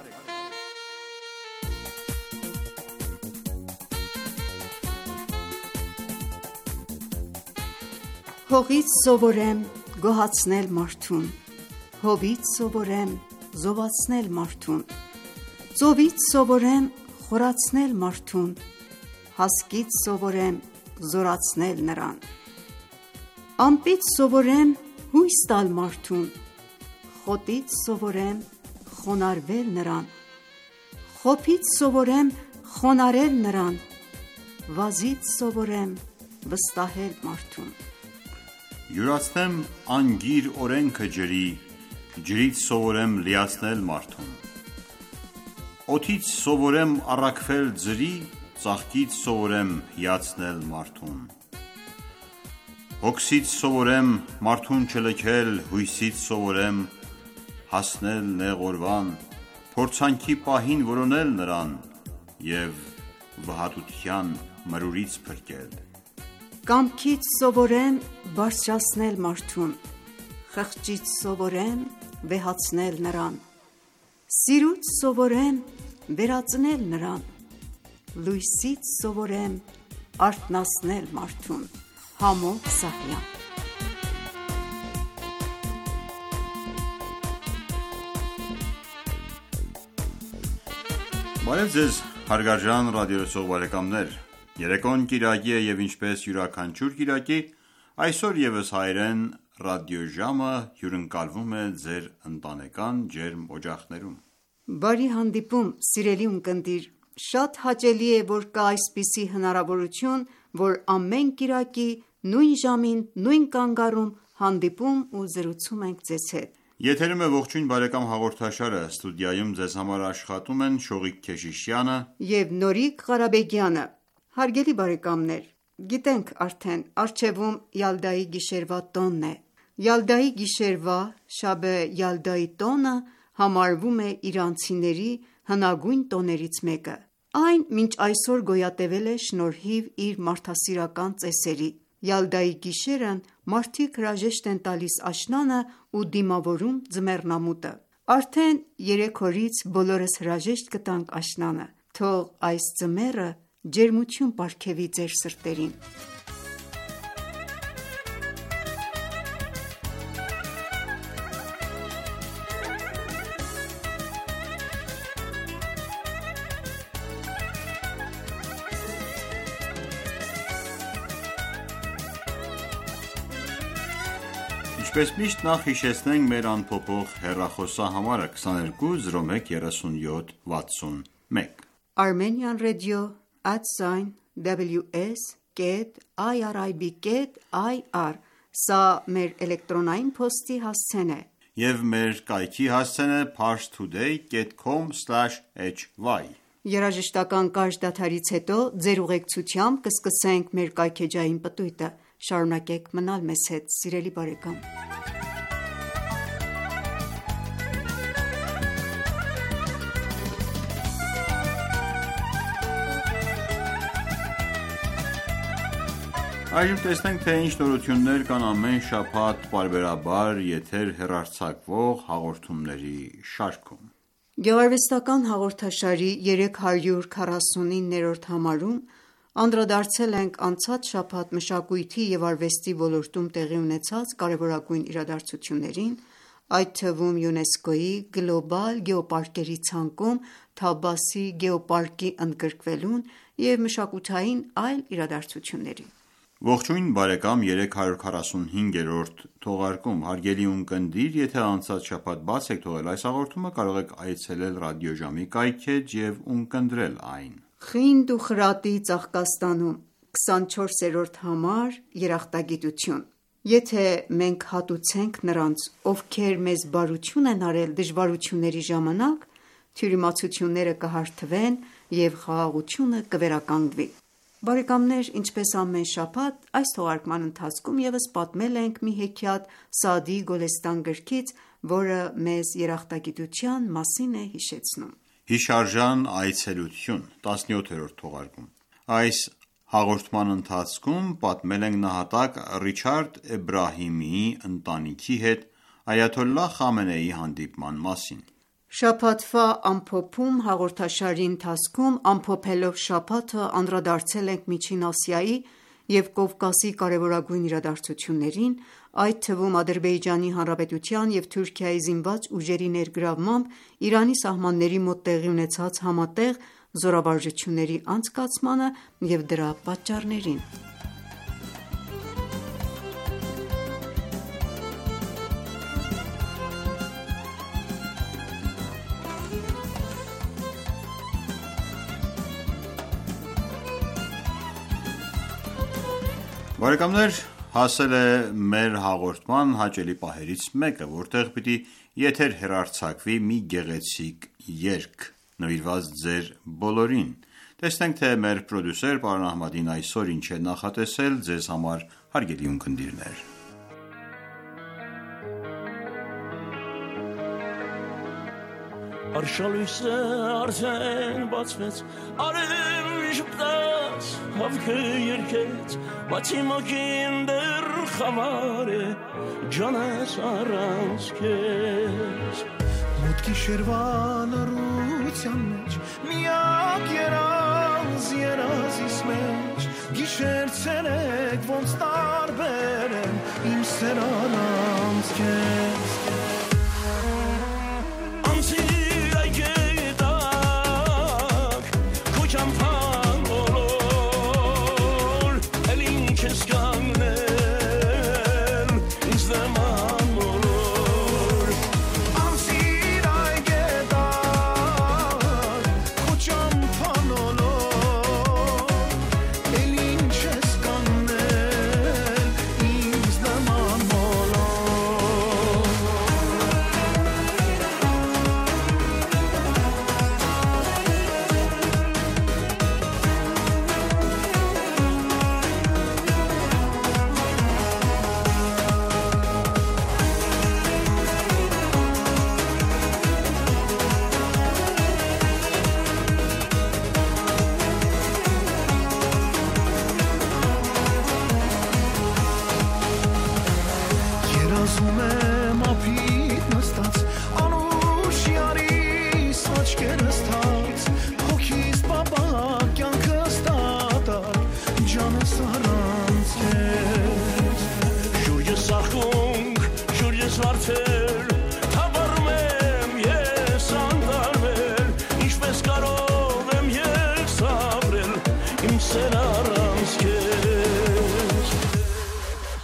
Հողից սովորեմ գոհացնել մարդուն, հովից սովորեմ զովացնել մարդուն, ծովից սովորեմ խորացնել մարդուն, հասկից սովորեմ զորացնել նրան, ամպից սովորեմ հույս տալ մարդուն, խոտից սովորեմ խոնարհվել նրան, խոփից սովորեմ խոնարհել նրան, վազից սովորեմ վստահել մարդուն։ Յուրացնեմ անգիր օրենքը ջրի, ջրից սովորեմ լիացնել մարդուն, օդից սովորեմ առաքվել ձրի, ծաղկից սովորեմ հիացնել մարդուն, հոգսից սովորեմ մարդուն չլքել, հույսից սովորեմ հասնել նեղ օրվան, փորձանքի պահին որոնել նրան և վհատության մրուրից փրկել։ Կամքից սովորեմ բարձրացնել մարդուն, խղճից սովորեմ վեհացնել նրան, սիրուց սովորեմ վերածնել նրան, լույսից սովորեմ արթնացնել մարդուն։ Համո Սահյան։ Բարև ձեզ հարգարժան ռադիոլսող բարեկամներ, երեկոն կիրակի է և ինչպես յուրաքանչյուր կիրակի, այսօր ևս հայերեն ռադիոժամը հյուրընկալվում է ձեր ընտանեկան ջերմ օջախներում։ Բարի հանդիպում սիրելի ունկնդիր, շատ հաճելի է, որ կա այսպիսի հնարավորություն, որ ամեն կիրակի նույն ժամին նույն կանգառում հանդիպում ու զրուցում ենք ձեզ հետ։ Եթերում է ողջույն բարեկամ հաղորդաշարը, ստուդիայում ձեզ համար աշխատում են Շողիկ Քեշիշյանը և Նորիկ Ղարաբեգյանը։ Հարգելի բարեկամներ, գիտենք արդեն առջևում Յալդայի գիշերվա տոնն է։ Յալդայի գիշերվա Շաբե Յալդայի տոնը համարվում է իրանցիների հնագույն տոներից մեկը։ Այն մինչ այսօր գոյատևել է շնորհիվ իր մարդասիրական ծեսերի։ Յալդայի գիշերն մարդիկ հրաժեշտ են տալիս աշնանը ու դիմավորում ձմեռնամուտը։ Արդեն երեք օրից բոլորս հրաժեշտ կտանք աշնանը, թող այս ձմեռը ջերմություն պարգևի ձեր սրտերին։ Ինչպես միշտ նախ հիշեցնենք մեր անփոփոխ հեռախոսահամարը քսաներկու զրո մեկ երեսունյոթ վաթսունմեկ։ Armenian Radio at ws dot irib dot i r Սա մեր էլեկտրոնային փոստի հասցեն է։ Եվ մեր կայքի հասցեն է parstoday dot com slash h y։ Երաժշտական կարճ դադարից հետո ձեր ուղեկցությամբ կսկսենք մեր կայքեջային պտույտը։ Շարունակեք մնալ մեզ հետ, սիրելի բարեկամ։ Այժմ տեսնենք, թե ինչ նորություններ կան ամեն շաբաթ պարբերաբար եթեր հեռարձակվող հաղորդումների շարքում։ Գեղարվեստական հաղորդաշարի երեք հարյուր քառասունիններորդ համարում անդրադարձել ենք անցած շաբաթ մշակույթի և արվեստի ոլորտում տեղի ունեցած կարևորագույն իրադարձություններին, այդ թվում ՅՈՒՆԵՍԿՕ-ի գլոբալ գեոպարկերի ցանկում Թավբասի գեոպարկի ընդգրկվելուն և մշակութային այլ իրադարձություններին։ Ողջույն բարեկամ երեք հարյուր քառասունհինգերորդ թողարկում, հարգելի ունկնդիր, եթե անցած շաբաթ բաց եք թողել այս հաղորդումը, կարող եք այցելել ռադիոժամի կայքեջ և ունկնդրել այն։ Խինդ ու խրատի ծաղկաստանում քսանչորսերորդ համար երախտագիտություն։ Եթե մենք հատուցենք նրանց, ովքեր մեզ բարություն են արել դժվարությունների ժամանակ, թյուրիմացությունները կհարթվեն և խաղաղությունը կվերականգնվի։ Բարեկամներ, ինչպես ամեն շաբաթ, այս թողարկման ընթացքում ևս պատմել ենք մի հեքիաթ Սաադիի Գոլեստան գրքից, որը մեզ երախտագիտության մասին է հիշեցնում։ Հիշարժան այցելություն տասնյոթերորդ թողարկում։ Այս հաղորդման ընթացքում պատմել ենք նահատակ Ռիչարդ Էբրահիմիի ընտանիքի հետ այաթոլլահ Խամենեիի հանդիպման մասին։ Շաբաթվա ամփոփում հաղորդաշարի ընթացքում ամփոփելով շաբաթը անդրադարձել ենք Միջին Ասիայի և Կովկասի կարևորագույն իրադարձություններին, այդ թվում Ադրբեջանի Հանրապետության և Թուրքիայի զինված ուժերի ներգրավմամբ Իրանի սահմանների մոտ տեղի ունեցած համատեղ զորավարժությունների անցկացմանը և դրա պատճառներին։ Բարեկամներ, հասել է մեր հաղորդման հաճելի պահերից մեկը, որտեղ պիտի եթեր հեռարձակվի մի գեղեցիկ երգ, նվիրված ձեր բոլորին։ Տեսնենք, թե մեր պրոդյուսեր պարոն Ահմադին այսօր ինչ է նախատեսել ձեզ համար, հարգելի ունկնդիրներ։ Արշալույսը արդեն բացվեց, արև ժպտաց, հավքը երկեց, բացի մոքին դեռ խավար է, ջանս առանց քեզ։ Մոտ գիշերվա լռության մեջ, միակ երազ երազիս մեջ, գիշեր ցերեկ ոնց տարբեր են, իմ սերան անց քեզ։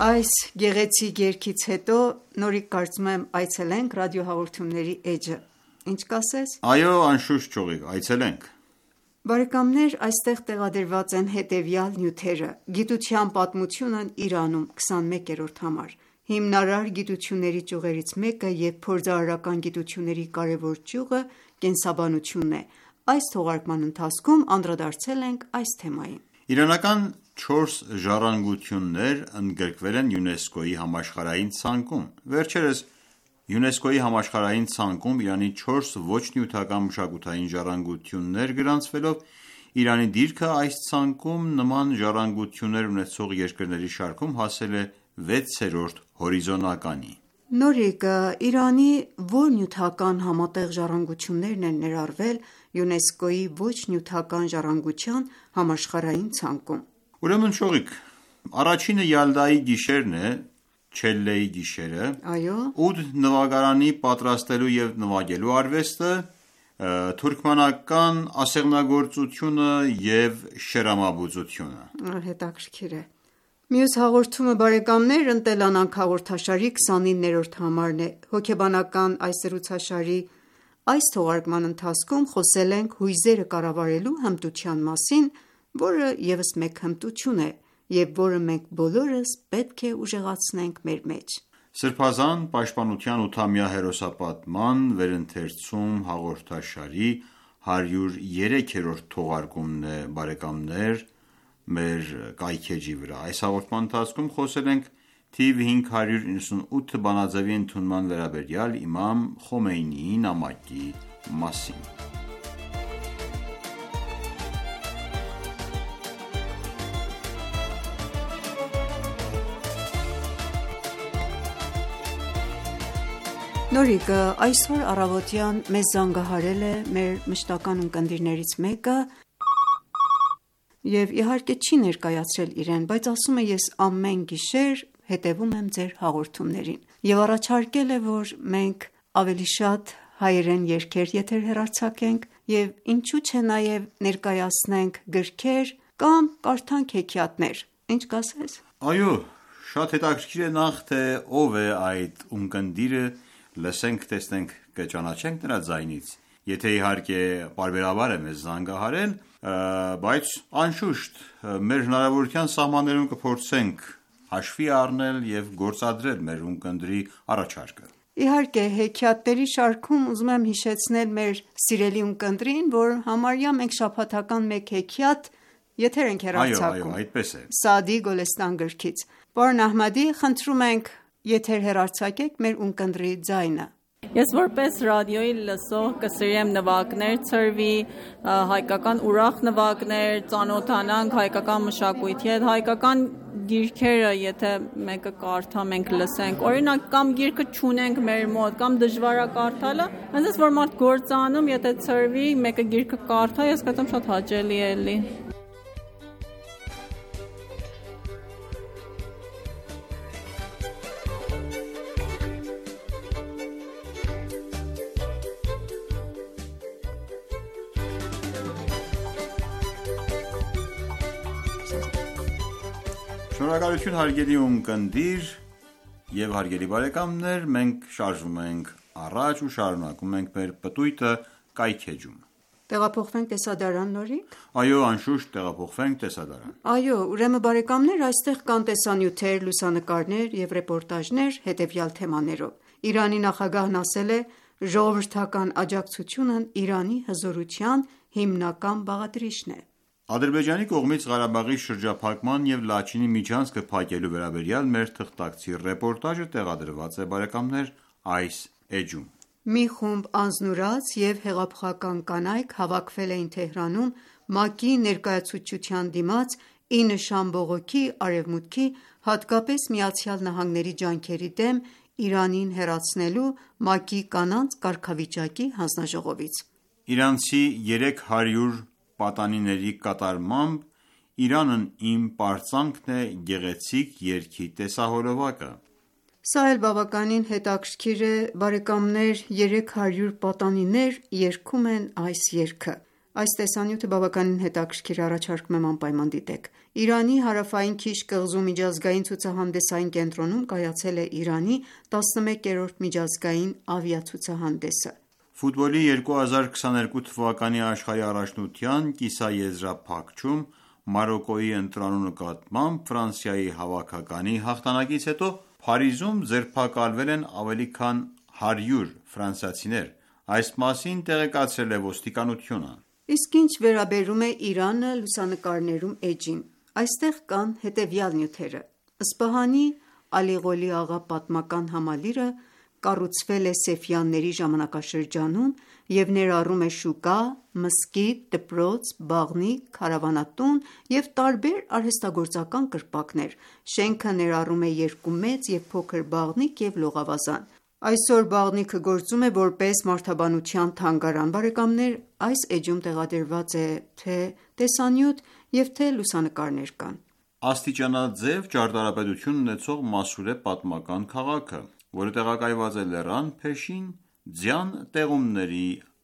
Այս գեղեցիկ երգից հետո նորից կարծում եմ այցելենք ռադիոհաղորդումների էջը։ Ինչ կասես։ Այո, անշուշտ ճողիկ, այցելենք։ Բարեկամներ, այստեղ տեղադրված են հետևյալ նյութերը՝ գիտության պատմությունն Իրանում քսանմեկերորդ համար, հիմնարար գիտությունների ճյուղերից մեկը և փորձարարական գիտությունների կարևոր ճյուղը կենսաբանությունն է։ Այս թողարկման ընթացքում անդրադարձել ենք այս թեմային։ Իրանական չորս ժառանգություններ ընդգրկվել են ՅՈՒՆԵՍԿՕ-ի համաշխարհային ցանկում։ Վերջերս ՅՈՒՆԵՍԿՕ-ի համաշխարհային ցանկում Իրանի չորս ոչ նյութական մշակութային ժառանգություններ գրանցվելով Իրանի դիրքը այս ցանկում նման ժառանգություններ ունեցող երկրների շարքում հասել է վեցերորդ հորիզոնականի։ Նորիկը Իրանի ո՞ր նյութական համատեղ ժառանգություններն են ներառվել ՅՈՒՆԵՍԿՕ-ի ոչ նյութական ժառանգության համաշխարհային ցանկում։ Ուրեմն ճողիկ, առաջինը Յալդայի գիշերն է, Չելլեի գիշերը, Այո։ Ուդ նվագարանի պատրաստելու և նվագելու արվեստը, թուրքմանական ասեղնագործությունը և շերամաբուծությունը։ Հետաքրքիր է։ Մյուս հաղորդումը, բարեկամներ, «Ընտելանանք» հաղորդաշարի քսանիններորդ համարն է։ Հոգեբանական այս զրուցաշարի այս թողարկման ընթացքում խոսել ենք հույզերը կառավարելու հմտության մասին, որը ևս մեկ հմտություն է, և որը մենք բոլորս պետք է ուժեղացնենք մեր մեջ։ Սրբազան պաշտպանության ութամյա հերոսապատման վերընթերցում հաղորդաշարի հարյուր երեքերորդ թողարկումն է, բարեկամներ, մեր կայքէջի վրա։ Այս հաղորդման ընթացքում խոսել ենք թիվ հինգ հարյուր իննսունութ բանաձևի ընդունման վերաբերյալ իմամ Խոմեյնիի նամակի մասին։ Նորիկը այսօր առավոտյան մեզ զանգահարել է մեր մշտական ունկնդիրներից մեկը և իհարկե չի ներկայացրել իրեն, բայց ասում է ես ամեն գիշեր հետևում եմ ձեր հաղորդումներին և առաջարկել է, որ մենք ավելի շատ հայերեն երգեր եթեր հեռարձակենք և ինչու՞ չէ նաև ներկայացնենք գրքեր կամ կարդանք հեքիաթներ։ Ինչ կասես։ Այո, շատ հետաքրքիր է նախ թե ով է այդ ունկնդիրը, լսենք, տեսնենք, կճանաչենք նրա ձայնից, եթե իհարկե պարբերաբար է մեզ զանգահարել, բայց անշուշտ մեր հնարավորության սահմաններում կփորձենք հաշվի առնել և գործադրել մեր ունկնդրի առաջարկը։ Իհարկե, հեքիաթների շարքում ուզում եմ հիշեցնել մեր սիրելի ունկնդրին, որ համարյա մենք շաբաթական մեկ հեքիաթ եթեր ենք հեռարձակում։ Այո, այո, այդպես է։ Սաադի Գոլեստան գրքից։ Պարոն Ահմադի, խնդրում ենք եթեր հեռարձակեք մեր ունկնդրի ձայնը։ Ես որպես ռադիոյի լսող կսիրեմ նվագներ ցրվի, հայկական ուրախ նվագներ, ծանոթանանք հայկական մշակույթի հետ, հայկական գիրքերը, եթե մեկը կարդա, մենք լսենք, օրինակ կամ գիրքը չունենք մեր մոտ, կամ դժվար է կարդալը, այնպես որ մարդ գործ անում, եթե ցրվի, մեկը գիրքը կարդա, ես կտամ շատ հաճելի է էլի։ Շնորհակալություն հարգելի ունկնդիր և հարգելի բարեկամներ, մենք շարժվում ենք առաջ ու շարունակում ենք մեր պտույտը կայքէջում։ Տեղափոխվենք տեսադարան Նորիկ։ Այո, անշուշտ տեղափոխվենք տեսադարան։ Այո, ուրեմն բարեկամներ, այստեղ կան տեսանյութեր, լուսանկարներ և ռեպորտաժներ հետևյալ թեմաներով։ Իրանի նախագահն ասել է. «Ժողովրդական աջակցությունն Իրանի հզորության հիմնական բաղադրիչն է»։ Ադրբեջանի կողմից Ղարաբաղի շրջափակման և Լաչինի միջանցքը փակելու վերաբերյալ մեր թղթակցի ռեպորտաժը տեղադրված է, բարեկամներ, այս էջում։ Մի խումբ անձնուրաց և հեղափոխական կանայք հավաքվել էին Թեհրանում ՄԱԿ-ի ներկայացուցչության դիմաց՝ ի նշան բողոքի Արևմուտքի, հատկապես ԱՄՆ-ի ջանքերի դեմ Իրանին հեռացնելու ՄԱԿ-ի կանանց կարգավիճակի հանձնաժողովից։ Իրանցի երեք հարյուր պատանիների կատարմամբ «Իրանն իմ պարծանքն է» գեղեցիկ երգի տեսահոլովակը։ Սա էլ բավականին հետաքրքիր է, բարեկամներ, երեք հարյուր պատանիներ երգում են այս երգը։ Այս տեսանյութը բավականին հետաքրքիր է, առաջարկում եմ անպայման դիտեք։ Իրանի հարավային Քիշ կղզու միջազգային ցուցահանդեսային կենտրոնում կայացել է Իրանի տասնմեկերորդ միջազգային ավիացուցահանդեսը։ Ֆուտբոլի երկու հազար քսաներկու թվականի աշխարհի առաջնության կիսաեզրափակչում Մարոկկոյի ընտրանու նկատմամբ Ֆրանսիայի հավաքականի հաղթանակից հետո Փարիզում ձերբակալվել են ավելի քան հարյուր ֆրանսիացիներ։ Այս մասին տեղեկացրել է ոստիկանությունը։ Իսկ ինչ վերաբերում է Իրանը լուսանկարներում էջին, այստեղ կան հետևյալ նյութերը. Սպահանի Ալիղոլի աղա պատմական համալիրը կառուցվել է Սեֆյանների ժամանակաշրջանում և ներառում է շուկա, մզկիթ, դպրոց, բաղնի, քարավանատուն և տարբեր արհեստագործական կրպակներ։ Շենքը ներառում է երկու մեծ և փոքր բաղնիք և լողավազան։ Այսօր բաղնիքը գործում է որպես մարդաբանության թանգարան։ Բարեկամներ, այս էջում տեղադրված է թե տեսանյութ և թե լուսանկարներ կան։ Աստիճանաձև ճարտարապետություն ունեցող Մասուրե պատմական քաղաքը, որը տեղակայված է լեռան փեշին, ձյան տեղումների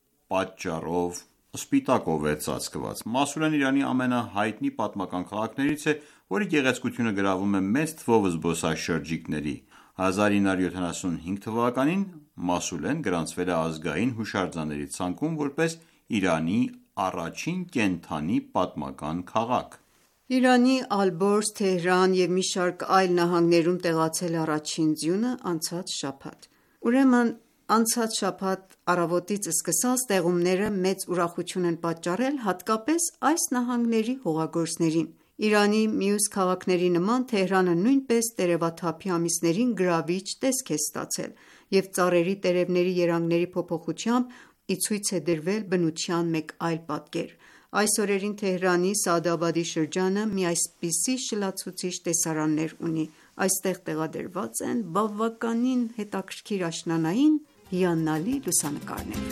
պատճառով սպիտակով է ծածկված։ Մասուրեն Իրանի ամենահայտնի պատմական քաղաքներից է, որի գեղեցկությունը գրավում է մեծ թվով զբոսաշրջիկների։ հազար ինը հարյուր յոթանասունհինգ թվականին Մասուլեն գրանցվել է ազգային հուշարձանների ցանկում որպես Իրանի առաջին կենդանի պատմական քաղաք։ Իրանի Ալբորզ, Թեհրան և մի շարք այլ նահանգներում տեղացել է առաջին ձյունը անցած շաբաթ։ Ուրեմն անցած շաբաթ առավոտից սկսած տեղումները մեծ ուրախություն են պատճառել հատկապես այս նահանգների հողագործներին։ Իրանի մյուս քաղաքների նման Թեհրանը նույնպես տերևաթափի ամիսներին գրավիչ տեսք է ստացել և ծառերի տերևների երանգների փոփոխությամբ ի ցույց է դրվել բնության մեկ այլ պատկեր։ Այս օրերին Թեհրանի Սաադաբադի շրջանը մի այսպիսի շլացուցիչ տեսարաններ ունի։ Այստեղ տեղադրված են բավականին հետաքրքիր աշնանային հիանալի լուսանկարներ։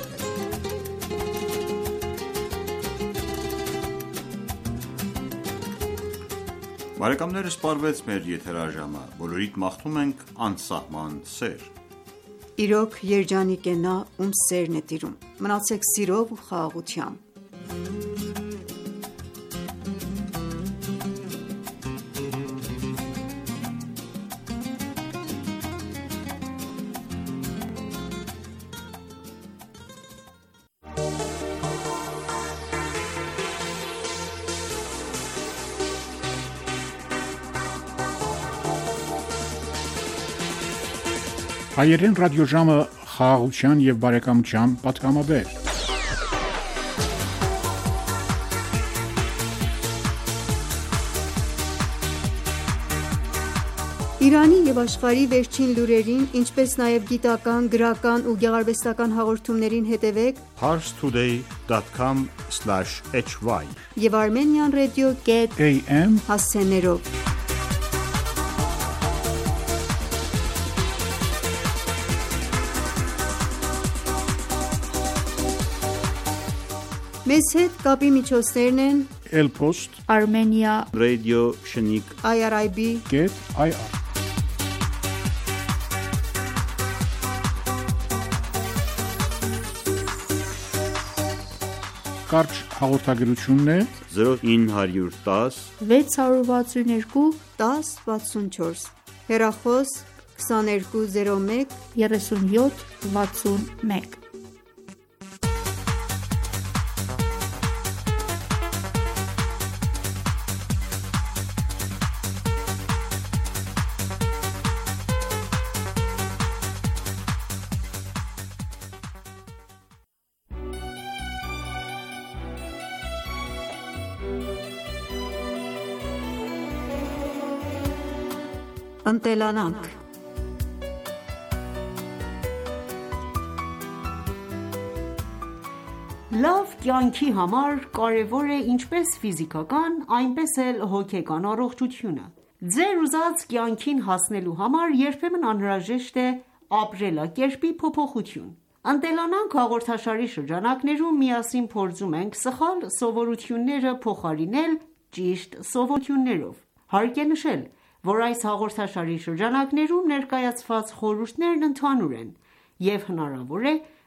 Բարեկամներ, սպառվեց մեր եթերաժամը, բոլորիդ մաղթում ենք անսահման սեր։ Իրոք երջանիկ է նա, ում սերն է տիրում։ Մնացեք սիրով ու խաղաղությամբ։ Հայերեն ռադիոժամը խաղաղության և բարեկամության պատգամաբեր։ Իրանի և աշխարհի վերջին լուրերին, ինչպես նաև գիտական, գրական ու գեղարվեստական հաղորդումներին հետևեք Pars Today dot com slash H Y և Armenian Radio A M հասցեներով։ Մեզ հետ կապի միջոցներն են Elpost Armenia Radio Շնիկ I R I B Get I R Կարճ հաղորդագրությունն է զրո ինը հարյուր տաս վեց հարյուր վաթսուն երկու դաս վաթսուն չորս հեռախոս քսաներկու զիրո մեկ երեսունյոթ վաթսուն մեկ Ընտելանանք։ Լավ կյանքի համար կարևոր է ինչպես ֆիզիկական, այնպես էլ հոգեկան առողջությունը։ Ձեր ուզած կյանքին հասնելու համար երբեմն անհրաժեշտ է ապրելակերպի փոփոխություն։ «Ընտելանանք» հաղորդաշարի շրջանակներում միասին փորձում ենք սխալ սովորությունները փոխարինել ճիշտ սովորություններով։ Հարկ է նշել, որ այս հաղորդաշարի շրջանակներում ներկայացված խորհուրդներն ընդհանուր են, և հնարավոր է,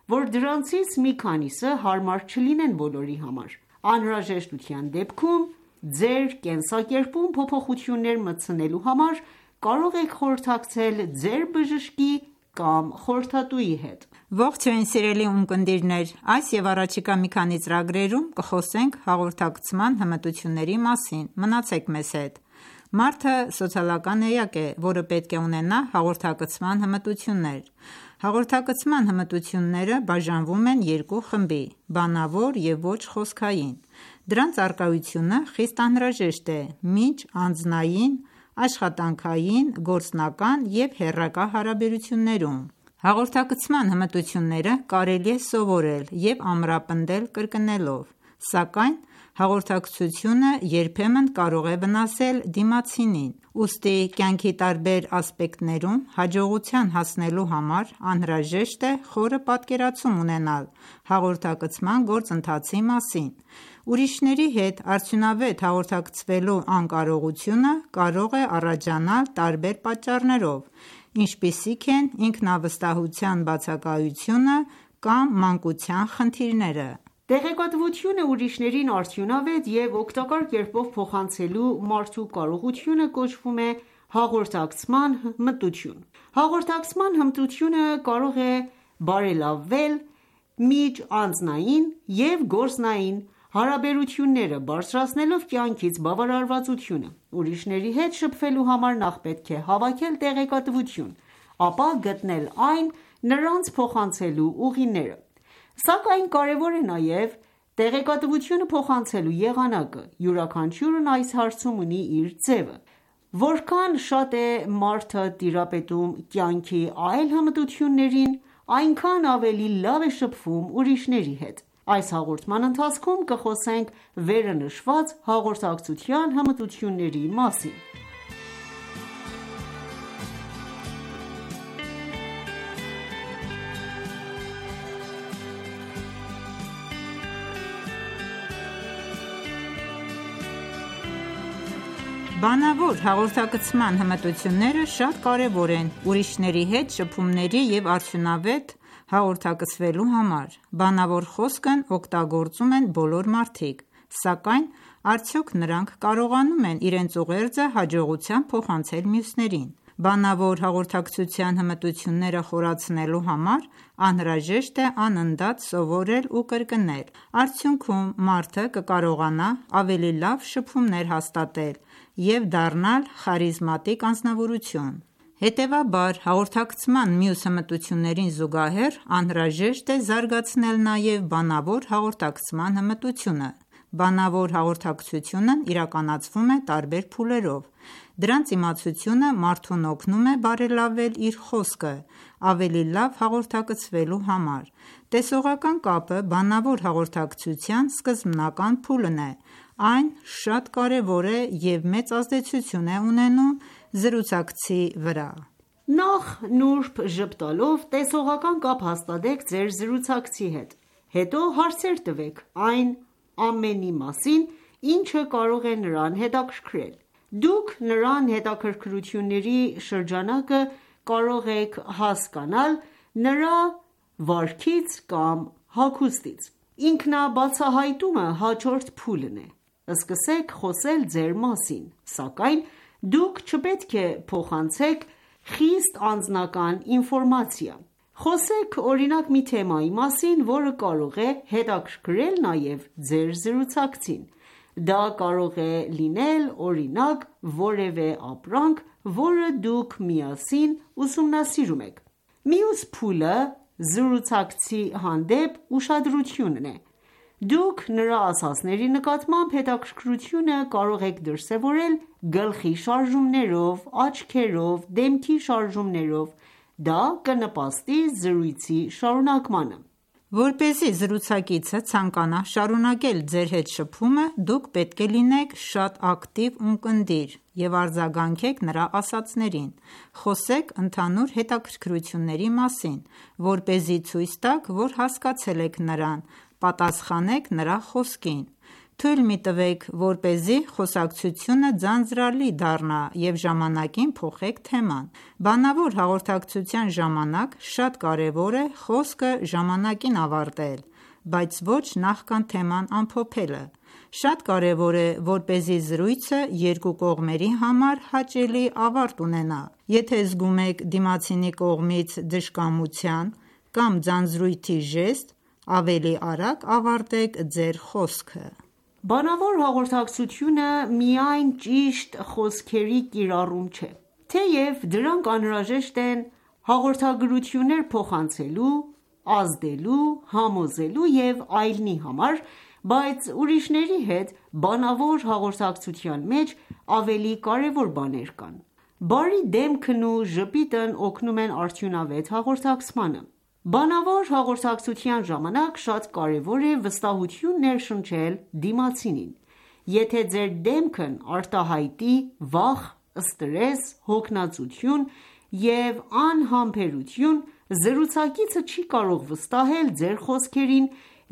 որ դրանցից մի քանիսը հարմար չլինեն բոլորի համար։ Անհրաժեշտության դեպքում ձեր կենսակերպում փոփոխություններ մտցնելու համար կարող եք խորհրդակցել ձեր բժշկի կամ խորհրդատուի հետ։ Ողջույն սիրելի ունկնդիրներ, այս եւ առաջիկա մի քանի ծրագրերում կխոսենք հաղորդակցման հմտությունների մասին։ Մնացեք մեզ հետ։ Մարդը սոցիալական էակ է, որը պետք է ունենա հաղորդակցման հմտություններ։ Հաղորդակցման հմտությունները բաժանվում են երկու խմբի՝ բանավոր եւ ոչ խոսքային։ Դրանց առկայությունը խիստ անհրաժեշտ է միջանձնային, աշխատանքային, գործնական և հեռակա հարաբերություններում։ Հաղորդակցման հմտությունները կարելի է սովորել և ամրապնդել կրկնելով, սակայն հաղորդակցությունը երբեմն կարող է վնասել դիմացինին։ Ուստի կյանքի տարբեր ասպեկտներում հաջողության հասնելու համար անհրաժեշտ է խորը պատկերացում ունենալ հաղորդակցման գործընթացի մասին։ Ուրիշների հետ արդյունավետ հաղորդակցվելու անկարողությունը կարող է առաջանալ տարբեր պատճառներով, ինչպիսիք են ինքնավստահության բացակայությունը կամ մանկության խնդիրները։ Տեղեկատվությունը ուրիշներին արդյունավետ և օգտակար կերպով փոխանցելու մարդու կարողությունը կոչվում է հաղորդակցման հմտություն։ Հաղորդակցման հմտությունը կարող է բարելավել միջանձնային և գործնային հարաբերությունները, բարձրացնելով կյանքից բավարարվածությունը։ Ուրիշների հետ շփվելու համար նախ պետք է հավաքել տեղեկատվություն, ապա գտնել այն նրանց փոխանցելու ուղիները։ Սակայն կարևոր է նաև տեղեկատվությունը փոխանցելու եղանակը։ Յուրաքանչյուրն այս հարցում ունի իր ձևը։ Որքան շատ է մարդը տիրապետում կյանքի այլ հմտություններին, այնքան ավելի լավ է շփվում ուրիշների հետ։ Այս հաղորդման ընթացքում կխոսենք վերը նշված հաղորդակցության հմտությունների մասին։ Բանավոր հաղորդակցման հմտությունները շատ կարևոր են ուրիշների հետ շփումների և արդյունավետ հաղորդակցվելու համար։ Բանավոր խոսքն օգտագործում են բոլոր մարդիկ, սակայն արդյոք նրանք կարողանում են իրենց ուղերձը հաջողությամբ փոխանցել մյուսներին։ Բանավոր հաղորդակցության հմտությունները խորացնելու համար անհրաժեշտ է անընդհատ սովորել ու կրկնել։ Արդյունքում մարդը կկարողանա ավելի լավ շփումներ հաստատել և դառնալ խարիզմատիկ անձնավորություն։ Հետևաբար, հաղորդակցման մյուս հմտություններին զուգահեռ անհրաժեշտ է զարգացնել նաև բանավոր հաղորդակցման հմտությունը։ Բանավոր հաղորդակցությունն իրականացվում է տարբեր փուլերով։ Դրանց իմացությունը մարդուն օգնում է բարելավել իր խոսքը ավելի լավ հաղորդակցվելու համար։ Տեսողական կապը բանավոր հաղորդակցության սկզբնական փուլն է։ Այն շատ կարևոր է և մեծ ազդեցություն է ունենում զրուցակցի վրա։ Նախ նուրբ ժպտալով տեսողական կապ հաստատեք ձեր զրուցակցի հետ։ Հետո հարցեր տվեք այն ամենի մասին, ինչը կարող է նրան հետաքրքրել։ Դուք նրան հետաքրքրությունների շրջանակը կարող եք հասկանալ նրա վարքից կամ հագուստից։ Ինքնաբացահայտումը հաջորդ փուլն է։ Սկսեք խոսել ձեր մասին, սակայն դուք չպետք է փոխանցեք խիստ անձնական ինֆորմացիա։ Խոսեք օրինակ մի թեմայի մասին, որը կարող է հետաքրքրել նաև ձեր զրուցակցին։ Դա կարող է լինել օրինակ որևէ ապրանք, որը դուք միասին ուսումնասիրում եք։ Մյուս փուլը զրուցակցի հանդեպ ուշադրությունն է։ Դուք նրա ասածների նկատմամբ հետաքրքրությունը կարող եք դրսևորել գլխի շարժումներով, աչքերով, դեմքի շարժումներով։ Դա կնպաստի զրույցի շարունակմանը։ Որպեսզի զրուցակիցը ցանկանա շարունակել ձեր հետ շփումը, դուք պետք է լինեք շատ ակտիվ ունկնդիր և արձագանքեք նրա ասածներին։ Խոսեք ընդհանուր հետաքրքրությունների մասին, որպեսզի ցույց տաք, որ հասկացել եք նրան, պատասխանեք նրա խոսքին։ թույլ մի տվեք, որպեսզի խոսակցությունը ձանձրալի դառնա և ժամանակին փոխեք թեման: Բանավոր հաղորդակցության ժամանակ շատ կարևոր է խոսքը ժամանակին ավարտել, բայց ոչ նախքան թեման ամփոփելը: Շատ կարևոր է, որպեսզի զրույցը երկու կողմերի համար հաճելի ավարտ ունենա: Եթե զգում եք դիմացինի կողմից դժկամության կամ ձանձրույթի ժեստ, ավելի արագ ավարտեք ձեր խոսքը: Բանավոր հաղորդակցությունը միայն ճիշտ խոսքերի կիրառում չէ: Թեև դրանք անհրաժեշտ են հաղորդագրություններ փոխանցելու, ազդելու, համոզելու և այլնի համար, բայց ուրիշների հետ բանավոր հաղորդակցության մեջ ավելի կարևոր բաներ կան: Բարի դեմքն ու ժպիտն օգնում են արդյունավետ հաղորդակցմանը: Բանավոր հաղորդակցության ժամանակ շատ կարևոր է վստահություն ներշնչել դիմացինին: Եթե ձեր դեմքն արտահայտի վախ, ստրես, հոգնածություն և անհամբերություն, զրուցակիցը չի կարող վստահել ձեր խոսքերին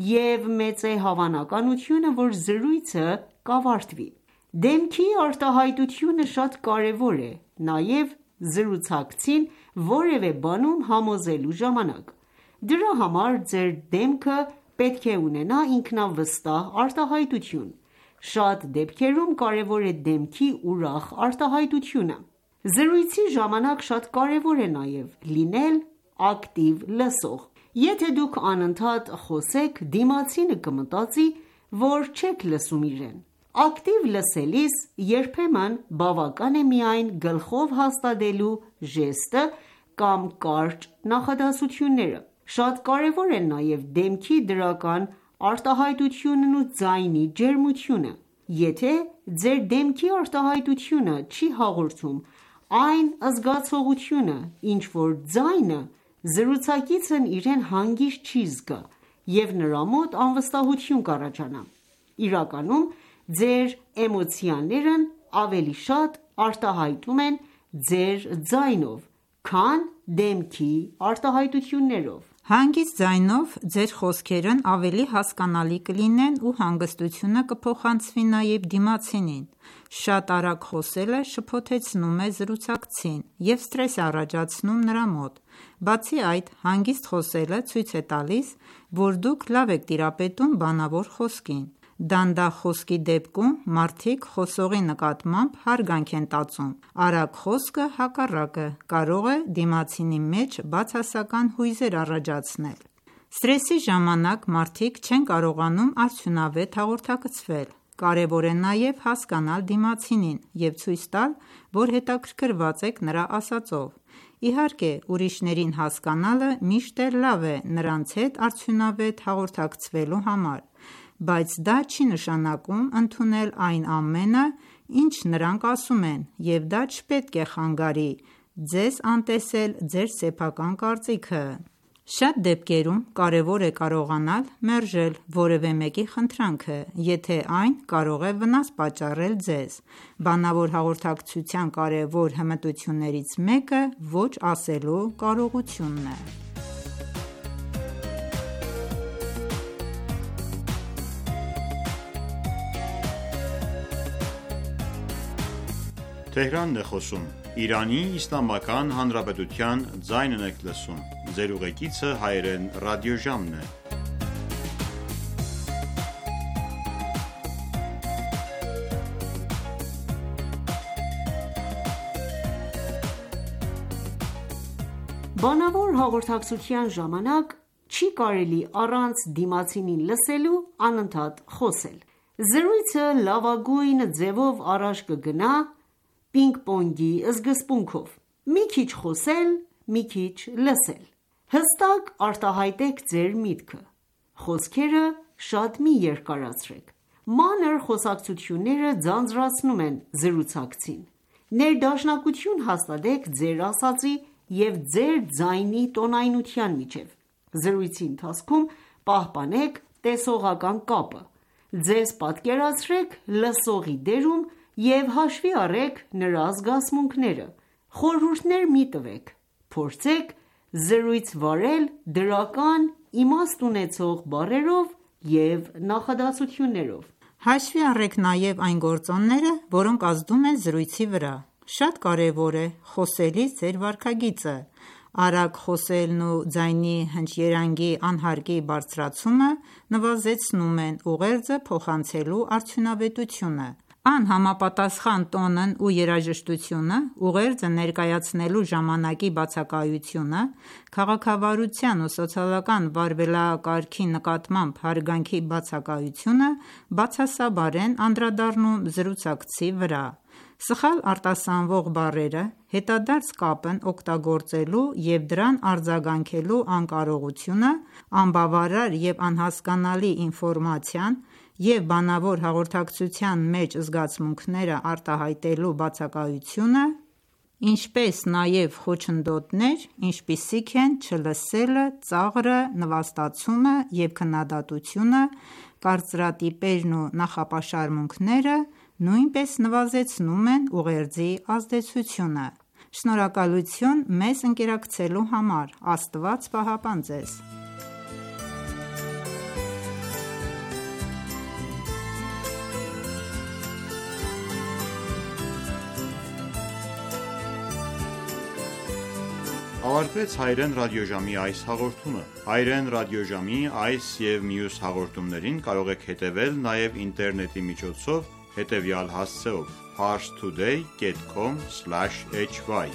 և մեծ է հավանականությունը, որ զրույցը կավարտվի: Դեմքի արտահայտությունը շատ կարևոր է նաև զրուցակցին որևէ բանում համոզելու ժամանակ: Դրա համար ձեր դեմքը պետք է ունենա ինքնավստահ արտահայտություն: Շատ դեպքերում կարևոր է դեմքի ուրախ արտահայտությունը: Զրույցի ժամանակ շատ կարևոր է նաև լինել ակտիվ լսող: Եթե դուք անընդհատ խոսեք, դիմացինը կմտածի, որ չեք լսում իրեն: Ակտիվ լսելիս երբեմն բավական է միայն գլխով հաստատելու ժեստը կամ կարճ նախադասությունները: Շատ կարևոր են նաև դեմքի դրական արտահայտությունն ու ձայնի ջերմությունը: Եթե ձեր դեմքի արտահայտությունը չի հաղորդում այն զգացողությունը, ինչ-որ ձայնը, զրուցակիցն իրեն հանգիստ չի զգա և նրա մոտ անվստահություն կառաջանա: Իրականում ձեր էմոցիաներն ավելի շատ արտահայտում են ձեր ձայնով, քան դեմքի արտահայտություններով: Հանգիստ ձայնով ձեր խոսքերն ավելի հասկանալի կլինեն ու հանգստությունը կփոխանցվի նաև դիմացինին: Շատ արագ խոսելը շփոթեցնում է զրուցակցին և ստրես է առաջացնում նրա մոտ: Բացի այդ, հանգիստ խոսելը ցույց է տալիս, որ դուք լավ եք տիրապետում բանավոր խոսքին: Դանդաղ խոսքի դեպքում մարդիկ խոսողի նկատմամբ հարգանք են տածում: Արագ խոսքը, հակառակը, կարող է դիմացինի մեջ բացասական հույզեր առաջացնել: Սթրեսի ժամանակ մարդիկ չեն կարողանում արդյունավետ հաղորդակցվել: Կարևոր է նաև հասկանալ դիմացինին և ցույց տալ, որ հետաքրքրված եք նրա ասածով: Իհարկե, ուրիշներին հասկանալը միշտ էլ լավ է նրանց հետ արդյունավետ հաղորդակցվելու համար: Բայց դա չի նշանակում ընդունել այն ամենը, ինչ նրանք ասում են և դա չպետք է խանգարի ձեզ անտեսել ձեր սեփական կարծիքը: Շատ դեպքերում կարևոր է կարողանալ մերժել որևէ մեկի խնդրանքը, եթե այն կարող է վնաս պատճառել ձեզ: Բանավոր հաղորդակցության կարևոր հմտություններից մեկը ոչ ասելու կարողությունն է: Բանավոր հաղորդակցության ժամանակ չի կարելի առանց դիմացինին լսելու անընդհատ խոսել: Զրույցը լավագույն ձևով առաջ կգնա պինգ-պոնգի սկզբունքով: Մի քիչ խոսել, մի քիչ լսել: Հստակ արտահայտեք ձեր միտքը: Խոսքերը շատ մի երկարացրեք: Մանր խոսակցությունները ձանձրացնում են զրուցակցին: Ներդաշնակություն հաստատեք ձեր ասածի և ձեր ձայնի տոնայնության միջև: Զրույցի ընթացքում պահպանեք տեսողական կապը: Ձեզ պատկերացրեք լսողի դերում և հաշվի առեք նրա զգացմունքները: Խորհուրդներ մի տվեք: Փորձեք զրույց վարել դրական իմաստ ունեցող բառերով և նախադասություններով: Հաշվի առեք նաև այն գործոնները, որոնք ազդում են զրույցի վրա: Շատ կարևոր է խոսելիս ձեր վարքագիծը: Արագ խոսելն ու ձայնի հնչերանգի անհարկի բարձրացումը նվազեցնում են ուղերձը փոխանցելու արդյունավետությունը: Անհամապատասխան տոնն ու երաժշտությունը, ուղերձը ներկայացնելու ժամանակի բացակայությունը, քաղաքավարության ու սոցիալական վարվելակարգի նկատմամբ հարգանքի բացակայությունը բացասաբար են անդրադառնում զրուցակցի վրա: Սխալ արտասանվող բառերը, հետադարձ կապն օգտագործելու և դրան արձագանքելու անկարողությունը, անբավարար և անհասկանալի ինֆորմացիան և բանավոր հաղորդակցության մեջ զգացմունքները արտահայտելու բացակայությունը, ինչպես նաև խոչընդոտներ, ինչպիսիք են չլսելը, ծաղրը, նվաստացումը և քննադատությունը, կարծրատիպերն ու նախապաշարմունքները նույնպես նվազեցնում են ուղերձի ազդեցությունը: Շնորհակալություն մեզ ընկերակցելու համար: Աստված պահապան Ձեզ: Ավարտվեց հայերեն ռադիոժամի այս հաղորդումը: Հայերեն ռադիոժամի այս և մյուս հաղորդումներին կարող եք հետևել նաև ինտերնետի միջոցով հետևյալ հասցեով՝ parstoday dot com slash h y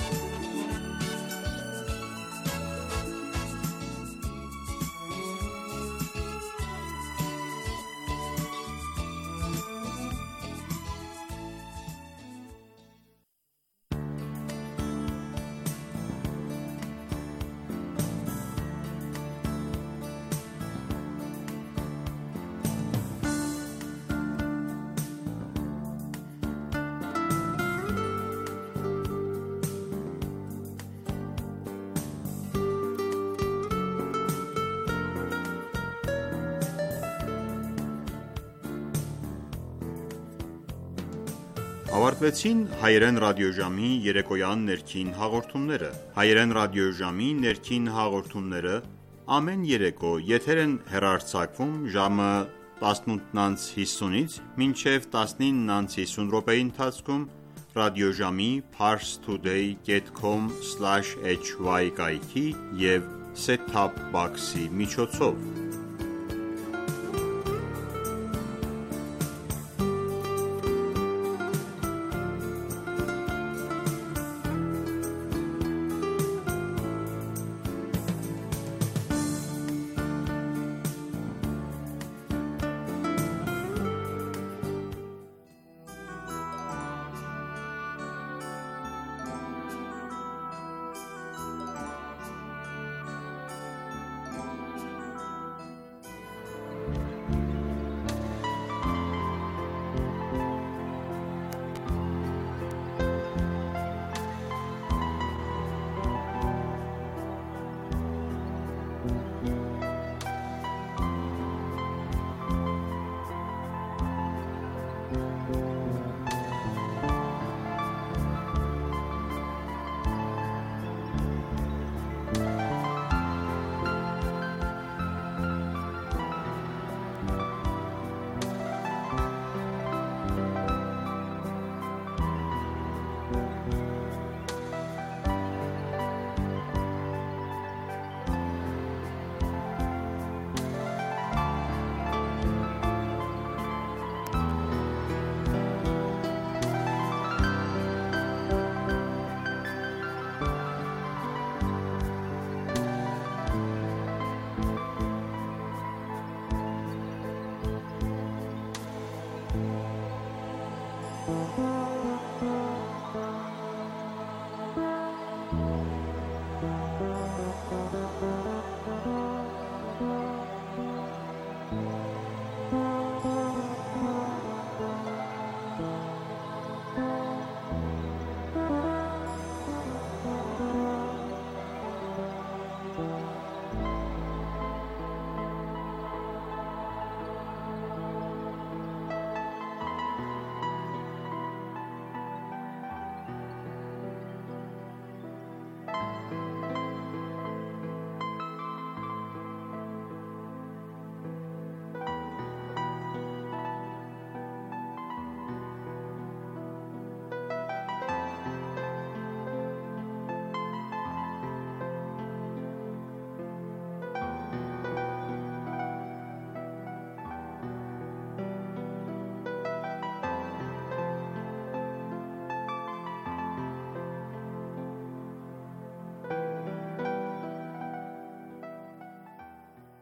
Ավարտվեցին հայերեն ռադիոժամի երեկոյան ներքին հաղորդումները: Հայերեն ռադիոժամի ներքին հաղորդումները ամեն երեկո եթեր են հեռարձակվում ժամը տասնութ անց հիսունից մինչև տասնինը անց հիսուն րոպեի ընթացքում ռադիոժամի parstoday dot com slash h y կայքի և set-top box-ի միջոցով: